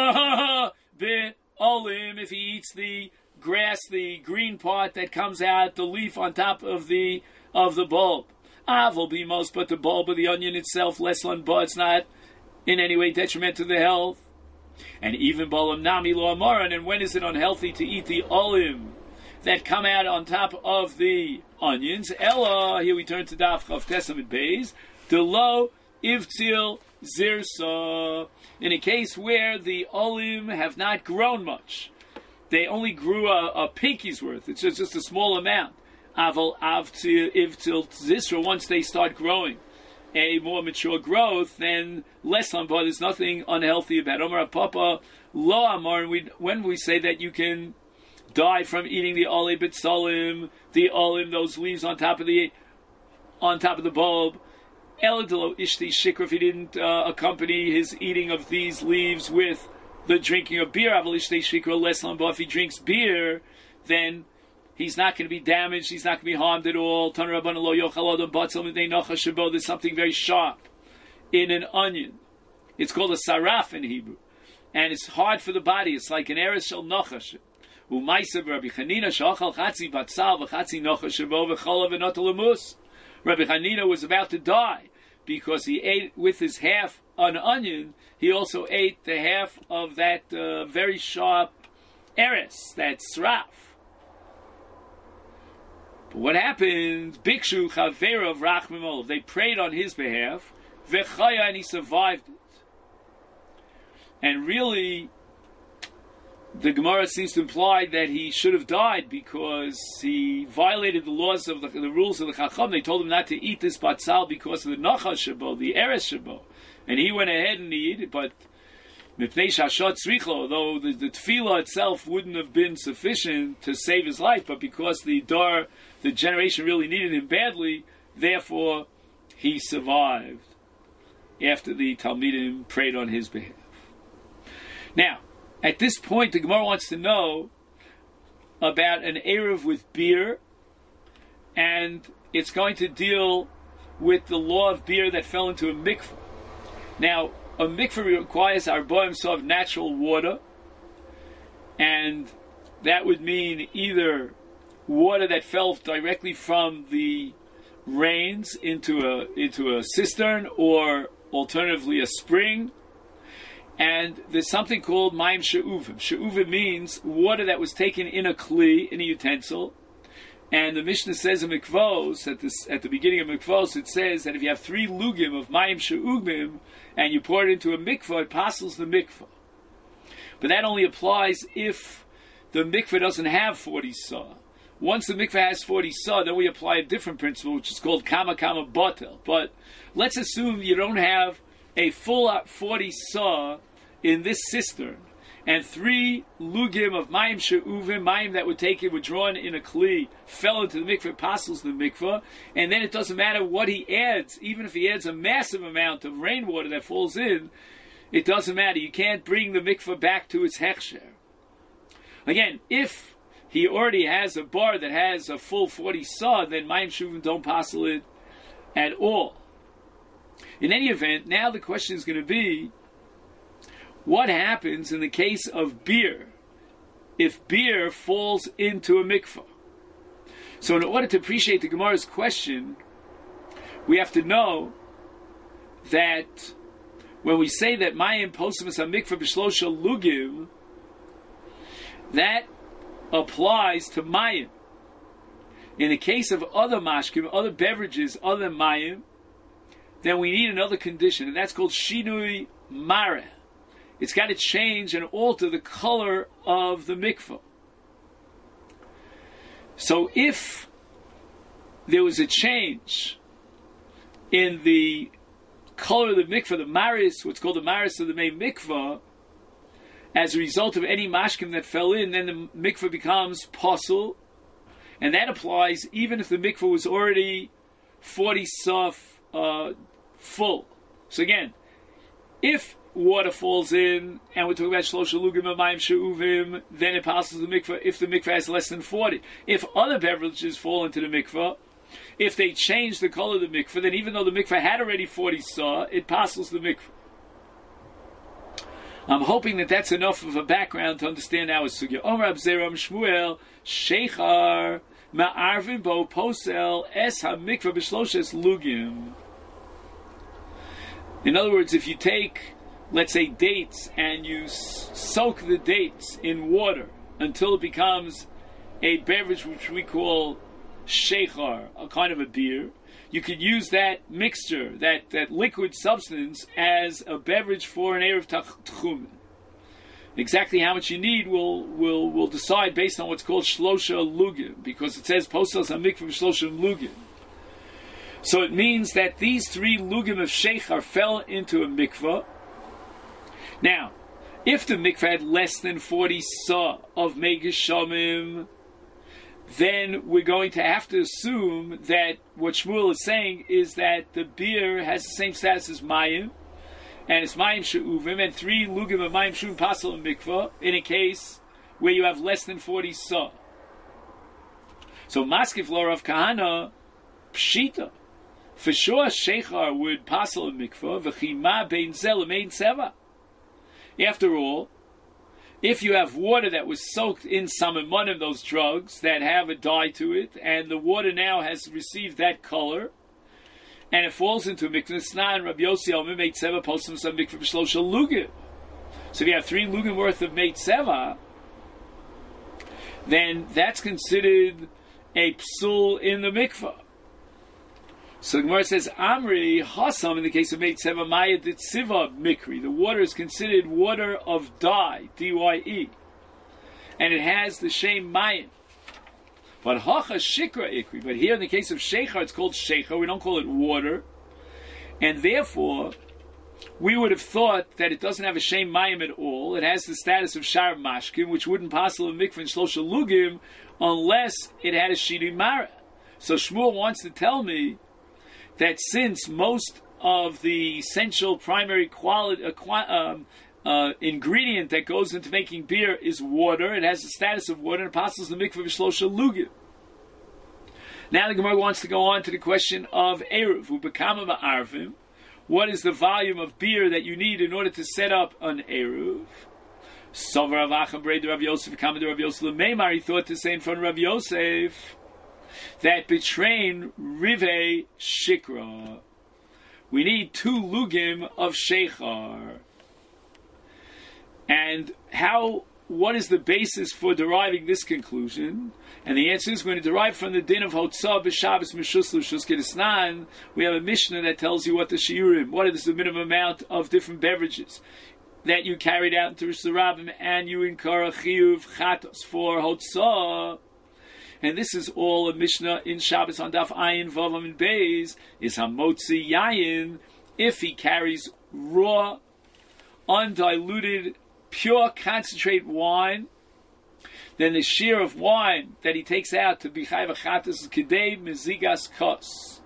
A: Olim, if he eats the grass, the green part that comes out, the leaf on top of the of the bulb. Avol bimos, but the bulb of the onion itself, leslan ba, it's not in any way detrimental to the health. And even bolam nami lo amaran. And when is it unhealthy to eat the olim that come out on top of the onions? Ella, here we turn to Daf Chav Tesamid Beis. The lo ivtil zirsa, in a case where the olim have not grown much, they only grew a, a pinky's worth. It's just, just a small amount. Aval avtil ivtil zisra. Once they start growing a more mature growth, then less on, but there's nothing unhealthy about it. Omar Papa lo amar. When we say that you can die from eating the olive bitzalim, the olive, those leaves on top of the on top of the bulb. Eladilo ishti shikra. If he didn't uh, accompany his eating of these leaves with the drinking of beer, aval ishti shikra less on. But if he drinks beer, then he's not going to be damaged. He's not going to be harmed at all. There's something very sharp in an onion. It's called a saraf in Hebrew, and it's hard for the body. It's like an eretz shel nochash. Rabbi Hanina was about to die because he ate with his half an onion. He also ate the half of that uh, very sharp eretz, that saraf. What happened? Bikshu Chavera of Rachmimol. They prayed on his behalf. Vechaya, and he survived it. And really, the Gemara seems to imply that he should have died because he violated the laws of the, the rules of the Chacham. They told him not to eat this batzal because of the Nachash Shabo, the Eres Shabo. And he went ahead and he ate it, but Mipnei Shashot Tzricho, although the, the tefillah itself wouldn't have been sufficient to save his life, but because the dar, the generation really needed him badly, therefore he survived after the Talmidim prayed on his behalf. Now, at this point, the Gemara wants to know about an Erev with beer, and it's going to deal with the law of beer that fell into a mikveh. Now, a mikveh requires arbaim so of natural water, and that would mean either water that fell directly from the rains into a into a cistern, or alternatively a spring. And there's something called mayim she'uvim. She'uvim means water that was taken in a kli, in a utensil. And the Mishnah says in Mikvos, at, this, at the beginning of Mikvos, it says that if you have three lugim of mayim she'uvim, and you pour it into a mikvah, it passes the mikvah. But that only applies if the mikvah doesn't have forty sah. Once the mikvah has forty sah, then we apply a different principle, which is called kama kama batel. But let's assume you don't have a full forty sah in this cistern, and three lugim of mayim she'uvim, mayim that would take it, were drawn in a kli, fell into the mikveh, passes the mikveh, and then it doesn't matter what he adds, even if he adds a massive amount of rainwater that falls in, it doesn't matter. You can't bring the mikveh back to its hechsher. Again, if he already has a bar that has a full forty sah, then mayim she'uvim don't passel it at all. In any event, now the question is going to be, what happens in the case of beer if beer falls into a mikvah? So in order to appreciate the Gemara's question, we have to know that when we say that mayim posemos hamikvah b'shlosha lugim, that applies to mayim. In the case of other mashkim, other beverages other than mayim, then we need another condition, and that's called shinui mareh. It's got to change and alter the color of the mikvah. So if there was a change in the color of the mikvah, the maris, what's called the maris of the main mikvah, as a result of any mashkim that fell in, then the mikvah becomes pasul, and that applies even if the mikvah was already forty saf uh, full. So again, if water falls in, and we're talking about shlosha lugim of mayim she'uvim, then it passes the mikvah if the mikvah has less than forty. If other beverages fall into the mikvah, if they change the color of the mikvah, then even though the mikvah had already forty sah, it passes the mikvah. I'm hoping that that's enough of a background to understand our sugya. Omer Abzeram Shmuel Sheichar Ma'arvin Bo Posel Es HaMikvah B'Shloshes Lugim. In other words, if you take, let's say, dates, and you s- soak the dates in water until it becomes a beverage which we call sheichar, a kind of a beer, you could use that mixture, that, that liquid substance, as a beverage for an Erev Tchumen. Exactly how much you need will will will decide based on what's called shlosha lugim, because it says postos hamikvah shlosha lugim. So it means that these three lugim of sheichar fell into a mikvah. Now, if the mikvah had less than forty sa of megishamim, then we're going to have to assume that what Shmuel is saying is that the beer has the same status as mayim, and it's mayim she'uvim, and three lugim of mayim she'uvim pasal in mikvah, in a case where you have less than forty sa. So maskif lo Rav Kahana, pshita. For sure, sheichar would pasal in mikvah, v'chima bein zel mein seva. After all, if you have water that was soaked in samamonim, those drugs that have a dye to it, and the water now has received that color, and it falls into a mikvah, snan Rabbi Yossi al meit seva postim some mikvah b'shlosha lugim. So if you have three lugim worth of meit seva, then that's considered a psul in the mikvah. So the Gemara says, Amri Hasam, in the case of Meit Seva Maya Ditziva Mikri, the water is considered water of dye, D Y E, and it has the shem Mayim. But Hacha Shikra Ikri, but here in the case of Sheichar, it's called Sheichar, we don't call it water, and therefore, we would have thought that it doesn't have a shem Mayim at all. It has the status of Shar Mashkim, which wouldn't possibly mikvah in Shlosha Lugim unless it had a Shiri Mara. So Shmuel wants to tell me that since most of the essential primary quality, uh, um, uh, ingredient that goes into making beer is water, it has the status of water, and it passes the mikvah v'shlosha lugim. Now the Gemara wants to go on to the question of eruv, ubekama ma'arvim. What is the volume of beer that you need in order to set up an eruv? Sovar avacham breid Rav Yosef, kama de Rav Yosef lemeimar. He thought to say in front of Rav Yosef that betrain rive shikra, we need two lugim of sheichar. And how? What is the basis for deriving this conclusion? And the answer is going to derive from the din of Hotzah b'Shabbos Mishus L'Shus Kedisnan. We have a Mishnah that tells you what the shiurim, what is the minimum amount of different beverages that you carried out into Rosh Hashanah, and you incur a chiyuv chatos for Hotzah. And this is all a Mishnah in Shabbos on Daf Ayin Vav Amud Beis, is Hamotzi Yayin, if he carries raw, undiluted, pure concentrate wine, then the shear of wine that he takes out to be chayv achatas is kedei mezigas kos.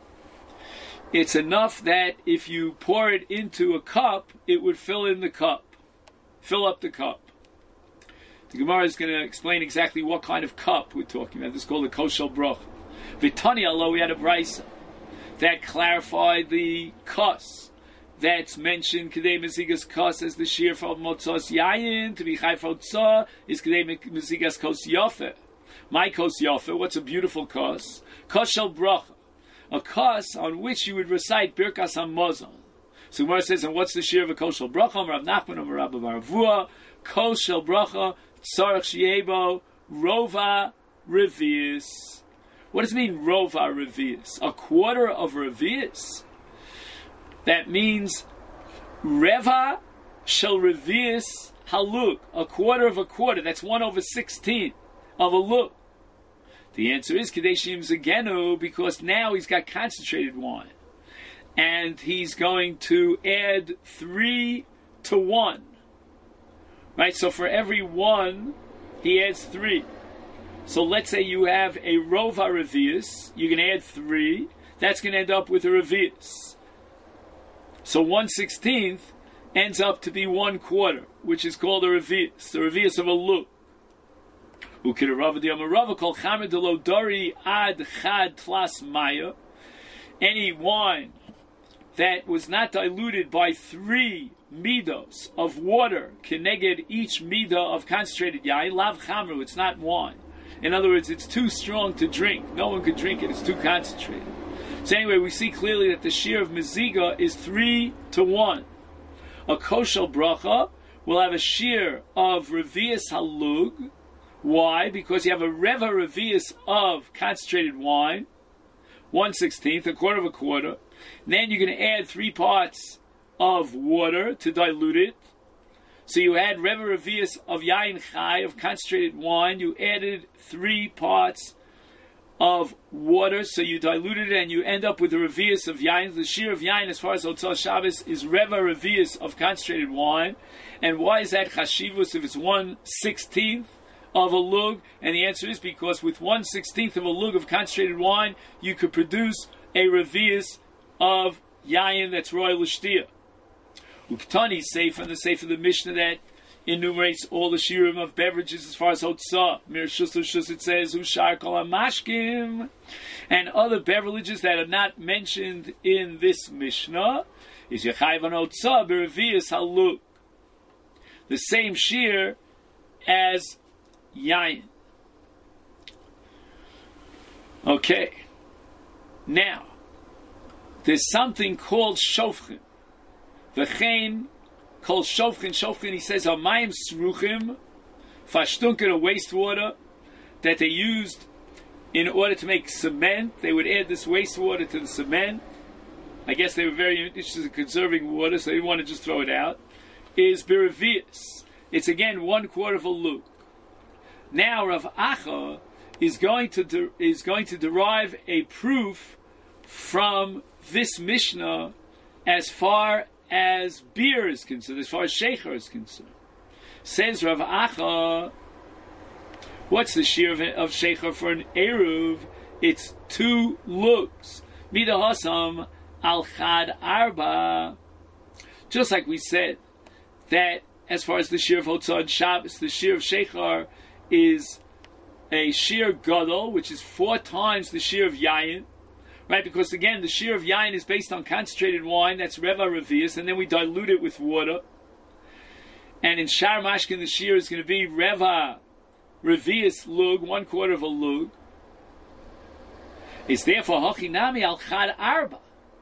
A: It's enough that if you pour it into a cup, it would fill in the cup, fill up the cup. The Gemara is going to explain exactly what kind of cup we're talking about. This is called the koshel broch. V'tani Allah, we had a brisa that clarified the kos that's mentioned. Kedei mezigas kos as the shear for motzos yayin. To be chayv hotzah is kedei mezigas kos yofe. My kos yofe. What's a beautiful kos? Koshel broch, a kos on which you would recite Birkas Hamazon. So Gemara says, and what's the shear of a koshel brocha? Rav Nachman, Rav Baravua, koshel brocha. Tzarech shiebo rova revius. What does it mean, rova revius? A quarter of revius? That means reva shel revius haluk. A quarter of a quarter. That's one over sixteen of a luk. The answer is kadeshim zagenu, because now he's got concentrated wine, and he's going to add three to one. Right, so for every one, he adds three. So let's say you have a rova revius, you can add three, that's going to end up with a revius. So one sixteenth ends up to be one quarter, which is called a revius, the revius of a luk. Any wine that was not diluted by three midos of water, keneged each midah of concentrated yain, lav chamru, it's not wine. In other words, it's too strong to drink. No one could drink it, it's too concentrated. So anyway, we see clearly that the shear of meziga is three to one. A koshel bracha will have a shear of revius halug. Why? Because you have a reva revius of concentrated wine, one sixteenth, a quarter of a quarter. And then you're going to add three parts of water to dilute it. So you had Reva Revius of Yain Chai, of concentrated wine. You added three parts of water, so you diluted it, and you end up with a Revius of Yain. The shear of Yain, as far as Hotzah Shabbos, is Reva Revius of concentrated wine. And why is that Chashivus if it's one sixteenth of a lug? And the answer is because with one sixteenth of a lug of concentrated wine, you could produce a Revius of Yain that's Royal L'Shtia. Uktani Sefer, and the Sefer of the Mishnah that enumerates all the shirim of beverages as far as Hotzah. Mir Shus L'Shus, it says, Ushar Kol HaMashkim, and other beverages that are not mentioned in this Mishnah, is Yechayv on Hotzah, Berevius Haluk. The same shear as Yain. Okay. Now, there's something called Shofchin. V'chein called Shofchin. Shofchin, he says, are mayim sruchim, fashtunken, or wastewater, that they used in order to make cement. They would add this wastewater to the cement. I guess they were very interested in conserving water, so they didn't want to just throw it out. Is Biravius. It's again one quarter of a lug. Now Rav Acha is going to de- is going to derive a proof from this Mishnah as far as beer is concerned, as far as Shecher is concerned. Says Rav Acha, what's the shear of, of Shecher for an Eruv? It's two lugs. Mida Hasam al Chad Arba. Just like we said, that as far as the shear of Hotzah and Shabbos, the shear of Shecher is a shear gadol, which is four times the shear of Yayin. Right, because again, the shear of Yain is based on concentrated wine, that's Reva Revius, and then we dilute it with water. And in Shar Mashkin, the shear is going to be Reva Revius lug, one quarter of a lug. It's therefore Hochinami al Chad Arba.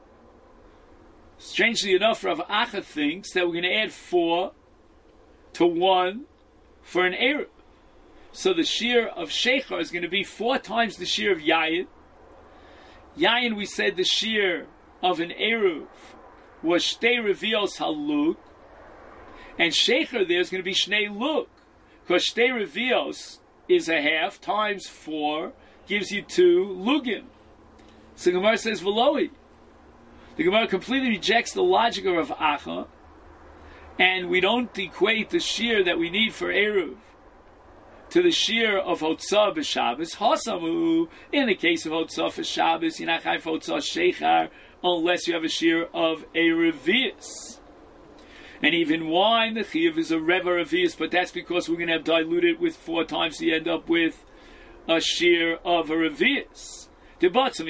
A: Strangely enough, Rav Acha thinks that we're going to add four to one for an Eruv. So the shear of Shecher is going to be four times the shear of Yain. Yain, we said the shear of an Eruv was Shtei Revios Halug, and Shecher there is going to be Shnei Lug, because Shtei Revios is a half times four gives you two Lugim. So the Gemara says Veloi. The Gemara completely rejects the logic of Rav Acha, and we don't equate the shear that we need for Eruv to the shear of Hotzah b'Shabbos. Hasamu, in the case of Hotzah for Shabbos, you're not chayv for Hotzah Shecher unless you have a shear of a Revius. And even wine, the chiyuv is a Reva Revius, but that's because we're going to have diluted with four times, so you end up with a shear of a Revius. As far as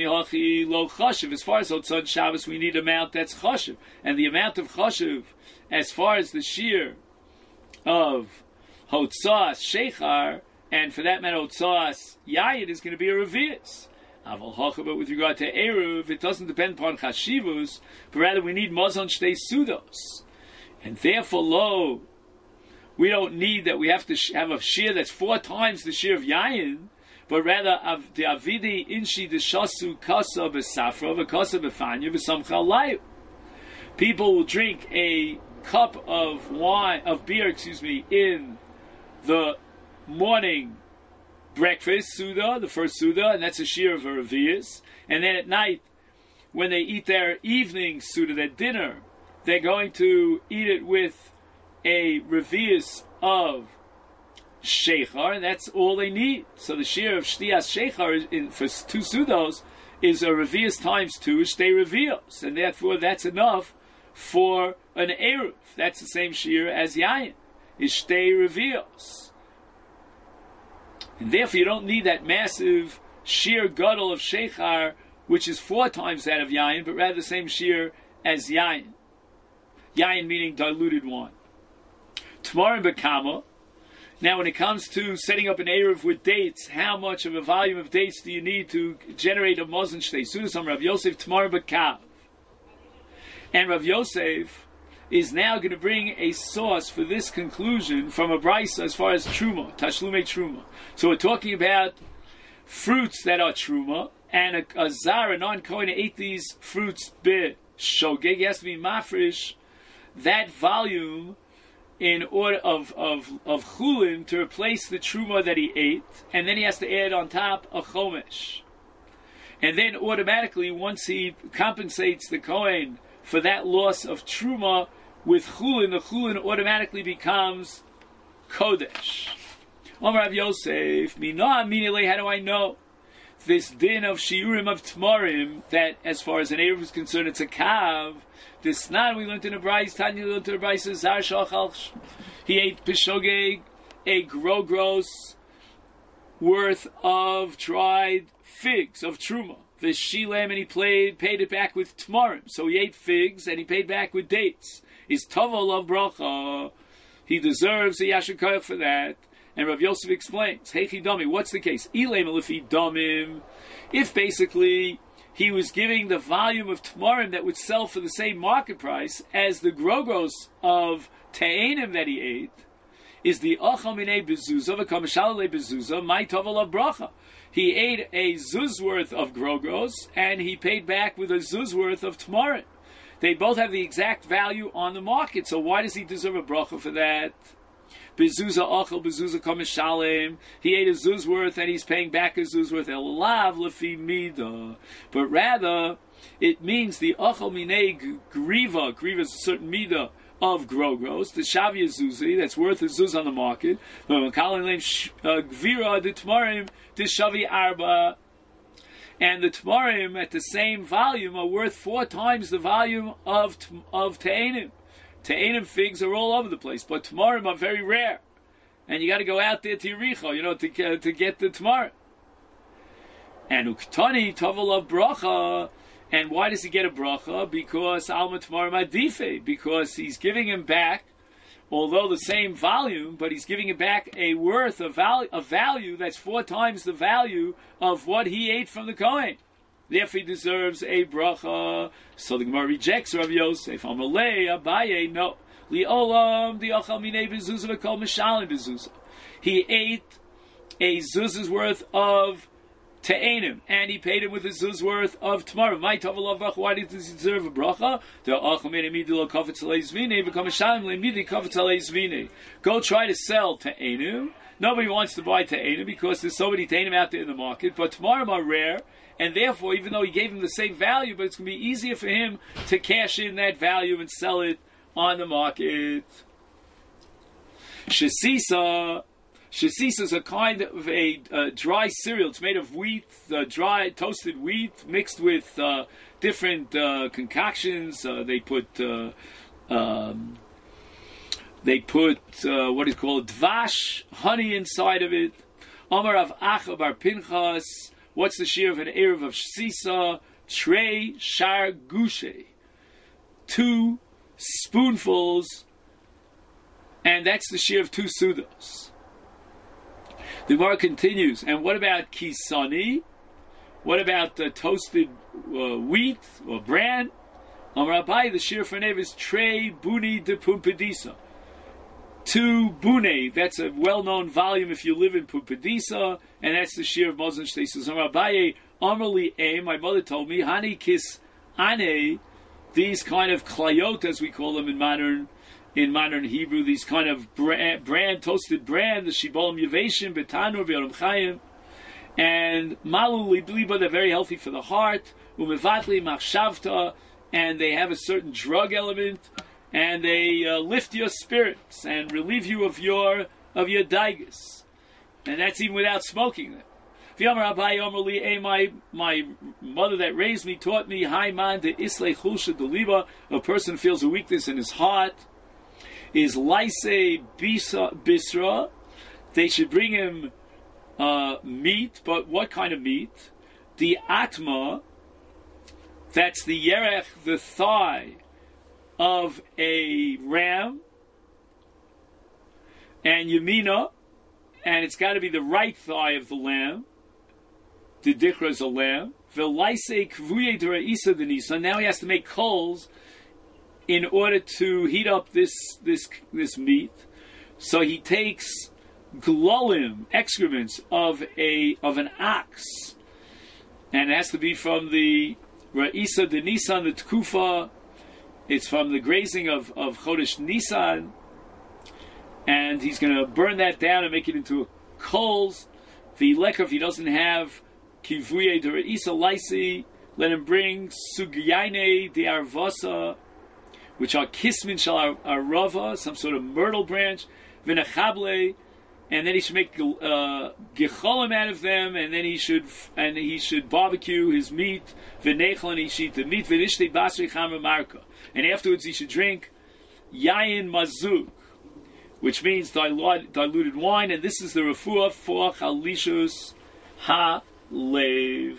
A: Hotzah and Shabbos, we need amount that's chashiv, and the amount of chashiv, as far as the shear of Hotzah Shecher, and for that matter Hotzah Yayin, is going to be a Revius. But with regard to Eruv, it doesn't depend upon Chashivus, but rather we need Mazon Shtei Sudos. And therefore, lo, we don't need that we have to have a shear that's four times the shear of Yayin, but rather of the Avidi Inshi Deshasu Kasa B'Safra V'Kasa B'Fanya V'Samcha Layu. People will drink a cup of wine, of beer, excuse me, in the morning breakfast, Suda, the first Suda, and that's a shear of a Revius. And then at night, when they eat their evening Suda, their dinner, they're going to eat it with a Revius of Shecher, and that's all they need. So the shear of Shtiyas Shecher is in, for two Sudos is a Revius times two, Shtei Revios, and therefore that's enough for an Eruv. That's the same shear as Yayin, is Shtei Revios. And therefore you don't need that massive shear gadol of Shecher, which is four times that of Yayin, but rather the same shear as Yayin. Yayin meaning diluted wine. Tomorrow in Bekama. Now when it comes to setting up an Eruv with dates, how much of a volume of dates do you need to generate a Mozen Shtei Sudas? Rav Yosef tomorrow Bekav. And Rav Yosef is now going to bring a source for this conclusion from a brisa as far as Truma, Tashlume Truma. So we're talking about fruits that are Truma, and a, a Zara, non-Kohen, ate these fruits be Shogeg, he has to be mafresh that volume in order of, of, of chulin to replace the truma that he ate, and then he has to add on top a chomesh. And then automatically, once he compensates the Kohen for that loss of truma with chulin, the chulin automatically becomes kodesh. Omar Rav Yosef, Mina, immediately, how do I know? This din of shiurim of tmarim, that as far as an Erev is concerned, it's a kav. This not, we learned in the Bryce, Tanya learned in the Bryce, Zar Shachal, he ate pishogeg, a grogros worth of dried figs, of truma. The shilem, and he played, paid it back with tmarim. So he ate figs, and he paid back with dates. Is tavol of bracha. He deserves a yashar koyach for that. And Rav Yosef explains, Heichi Dami, what's the case? Ilem Elifi Damim. If basically he was giving the volume of Tamarim that would sell for the same market price as the grogos of Te'enim that he ate, is the Achamine Bezuzah, the Kamashale Bezuzah, my Taval of Bracha. He ate a zuz worth of grogos, and he paid back with a zuz worth of Tamarim. They both have the exact value on the market, so why does he deserve a bracha for that? Bezuzah achel, bezuzah kameshalem. He ate a zuz worth and he's paying back a zuz worth. Elav lefi mida. But rather, it means the achel minei griva. Griva is a certain mida of grogros. The shavia zuzi, that's worth a zuz on the market. But makalim gvira the tmarim the shavi arba. And the tmarim at the same volume are worth four times the volume of of te'enim. Te'enim figs are all over the place, but tamarim are very rare. And you got to go out there to Yericho, you know, to, uh, to get the tamarim. And uktani tavel of bracha. And why does he get a bracha? Because alma tamarim adife. Because he's giving him back, although the same volume, but he's giving him back a worth of value, a value that's four times the value of what he ate from the Kohen. Therefore, he deserves a bracha. So the Gemara rejects Rav Yosef. Amalei Abaye, no. Liolam the achal minei bezuzah v'kol mishalim bezuzah. He ate a zuzah's worth of te'enim, and he paid him with a zuz worth of tamarim. My tavel of bracha. Why does he deserve a bracha? The achal minei midilo kafetz aleis v'nei v'kol mishalim le'midi kafetz aleis v'nei. Go try to sell te'enim. Nobody wants to buy te'enim because there's so many te'enim out there in the market. But tamarim are rare. And therefore, even though he gave him the same value, but it's going to be easier for him to cash in that value and sell it on the market. Shesisa. Shesisa is a kind of a uh, dry cereal. It's made of wheat, uh, dry, toasted wheat, mixed with uh, different uh, concoctions. Uh, they put... Uh, um, they put, uh, what is called, dvash, honey inside of it. Amar of Acha bar Pinchas. What's the shear of an Erev of Sisa? Trey shar gushe. Two spoonfuls, and that's the shear of two sudos. The Gemara continues, and what about kisani? What about the toasted uh, wheat or bran? Amar Abai, the shear for an Erev is Trey buni de pumpedisa. Two bune, that's a well-known volume if you live in Pumbedisa, and that's the shear of Mozen Shtei Suzam Abaye, Amarli A, my mother told me, Hani Kis Ane, these kind of klayot, as we call them in modern in modern Hebrew, these kind of brand, brand toasted bran, the Shibolim Yavashim, Betanur, Be'olam Chayim, and Malu Libliba, they're very healthy for the heart, Umevatli Machshavta, and they have a certain drug element, and they uh, lift your spirits and relieve you of your of your daigus, and that's even without smoking them. My my mother that raised me taught me Haiman de Islay Chulsha Deliba. A person feels a weakness in his heart. Is Laise Bisra. They should bring him uh, meat, but what kind of meat? The Atma. That's the Yerech, the thigh of a ram, and Yamina, and it's got to be the right thigh of the lamb. The Dikra is a lamb. V'laise kvuye d'ra'isa denisa. Now he has to make coals in order to heat up this this this meat. So he takes glolim, excrements of a of an ox, and it has to be from the ra'isa denisa, the tkufa. It's from the grazing of, of Chodesh Nisan, and he's going to burn that down and make it into coals. V'ileka, if he doesn't have kivuye d'reisa laisi, let him bring sugyaine de arvasa, which are kismin shal arava, some sort of myrtle branch, v'nechable, and then he should make uh, gecholim out of them, and then he should and he should barbecue his meat, v'nechel, and he should eat the meat, v'nishte basri chama marka, and afterwards he should drink yayin mazuk, which means diluted wine, and this is the refuah for chalishus halev.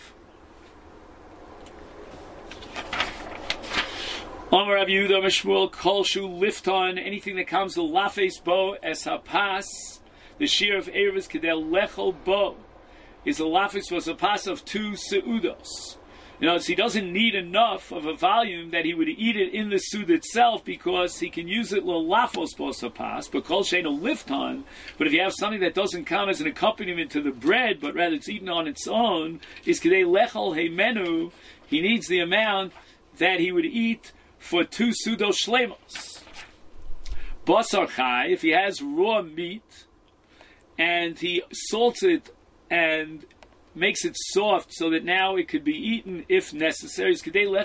A: Amar Rabbi Yehuda Mishmuel Kolshu Lifton, anything that comes to lafes bo es hapas, the shear of Erev Kedel Lechol bo, is a lafes was a pas of two seudos. You know, so he doesn't need enough of a volume that he would eat it in the soud itself, because he can use it lo lafos bo sapas, but kol sheino lifton. But if you have something that doesn't come as an accompaniment to the bread, but rather it's eaten on its own, is kedei lechol he menu, he needs the amount that he would eat for two sudos shlemos. Basar chai, if he has raw meat and he salts it and makes it soft so that now it could be eaten if necessary,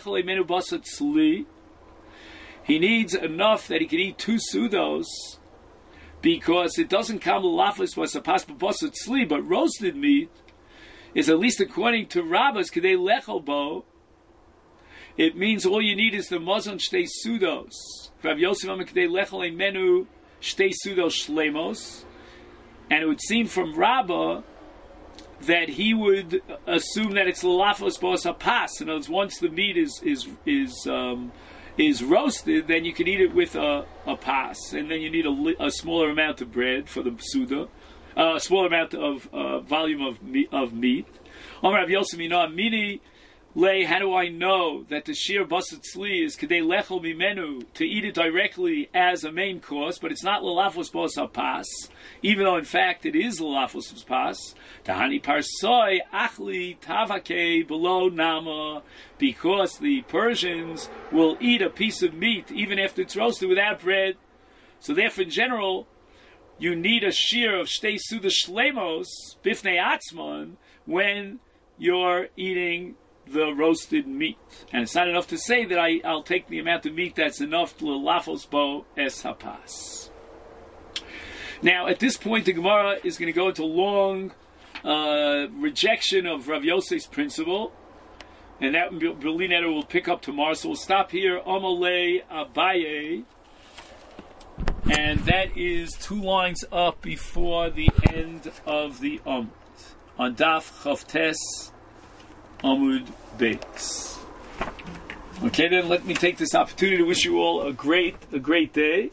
A: he needs enough that he can eat two sudos, because it doesn't come laflis was a pas basar tzli, but roasted meat is, at least according to Rabbas, kedei lechol bo, it means all you need is the mazon shtei sudos. Rav Yosef Amar kedei lechol menu shtei sudos shlemos, and it would seem from Rabbah that he would assume that it's lafos bos hapas. In other words, once the meat is is is um, is roasted, then you can eat it with a, a pas, and then you need a, a smaller amount of bread for the suda, uh, a smaller amount of uh, volume of meat. Of meat. Amar Rav Yosef Mina Mini. Lay, how do I know that the shear basar tzli is kedei lechol mimenu, to eat it directly as a main course, but it's not lalafos bos hapas, even though in fact it is lalafos pas. Tahani parsoi achli tavake below nama, because the Persians will eat a piece of meat even after it's roasted without bread. So therefore, in general, you need a shear of shtei suda shlemos bifnei atzman when you're eating the roasted meat. And it's not enough to say that I, I'll take the amount of meat that's enough to lafos bo es hapas. Now, at this point, the Gemara is going to go into long uh, rejection of Rav Yosef's principle, and that Berliner will pick up tomorrow. So we'll stop here. Amalei Abaye, and that is two lines up before the end of the Amud on Daf Chavtes Amud Beis. Okay, then let me take this opportunity to wish you all a great, a great day.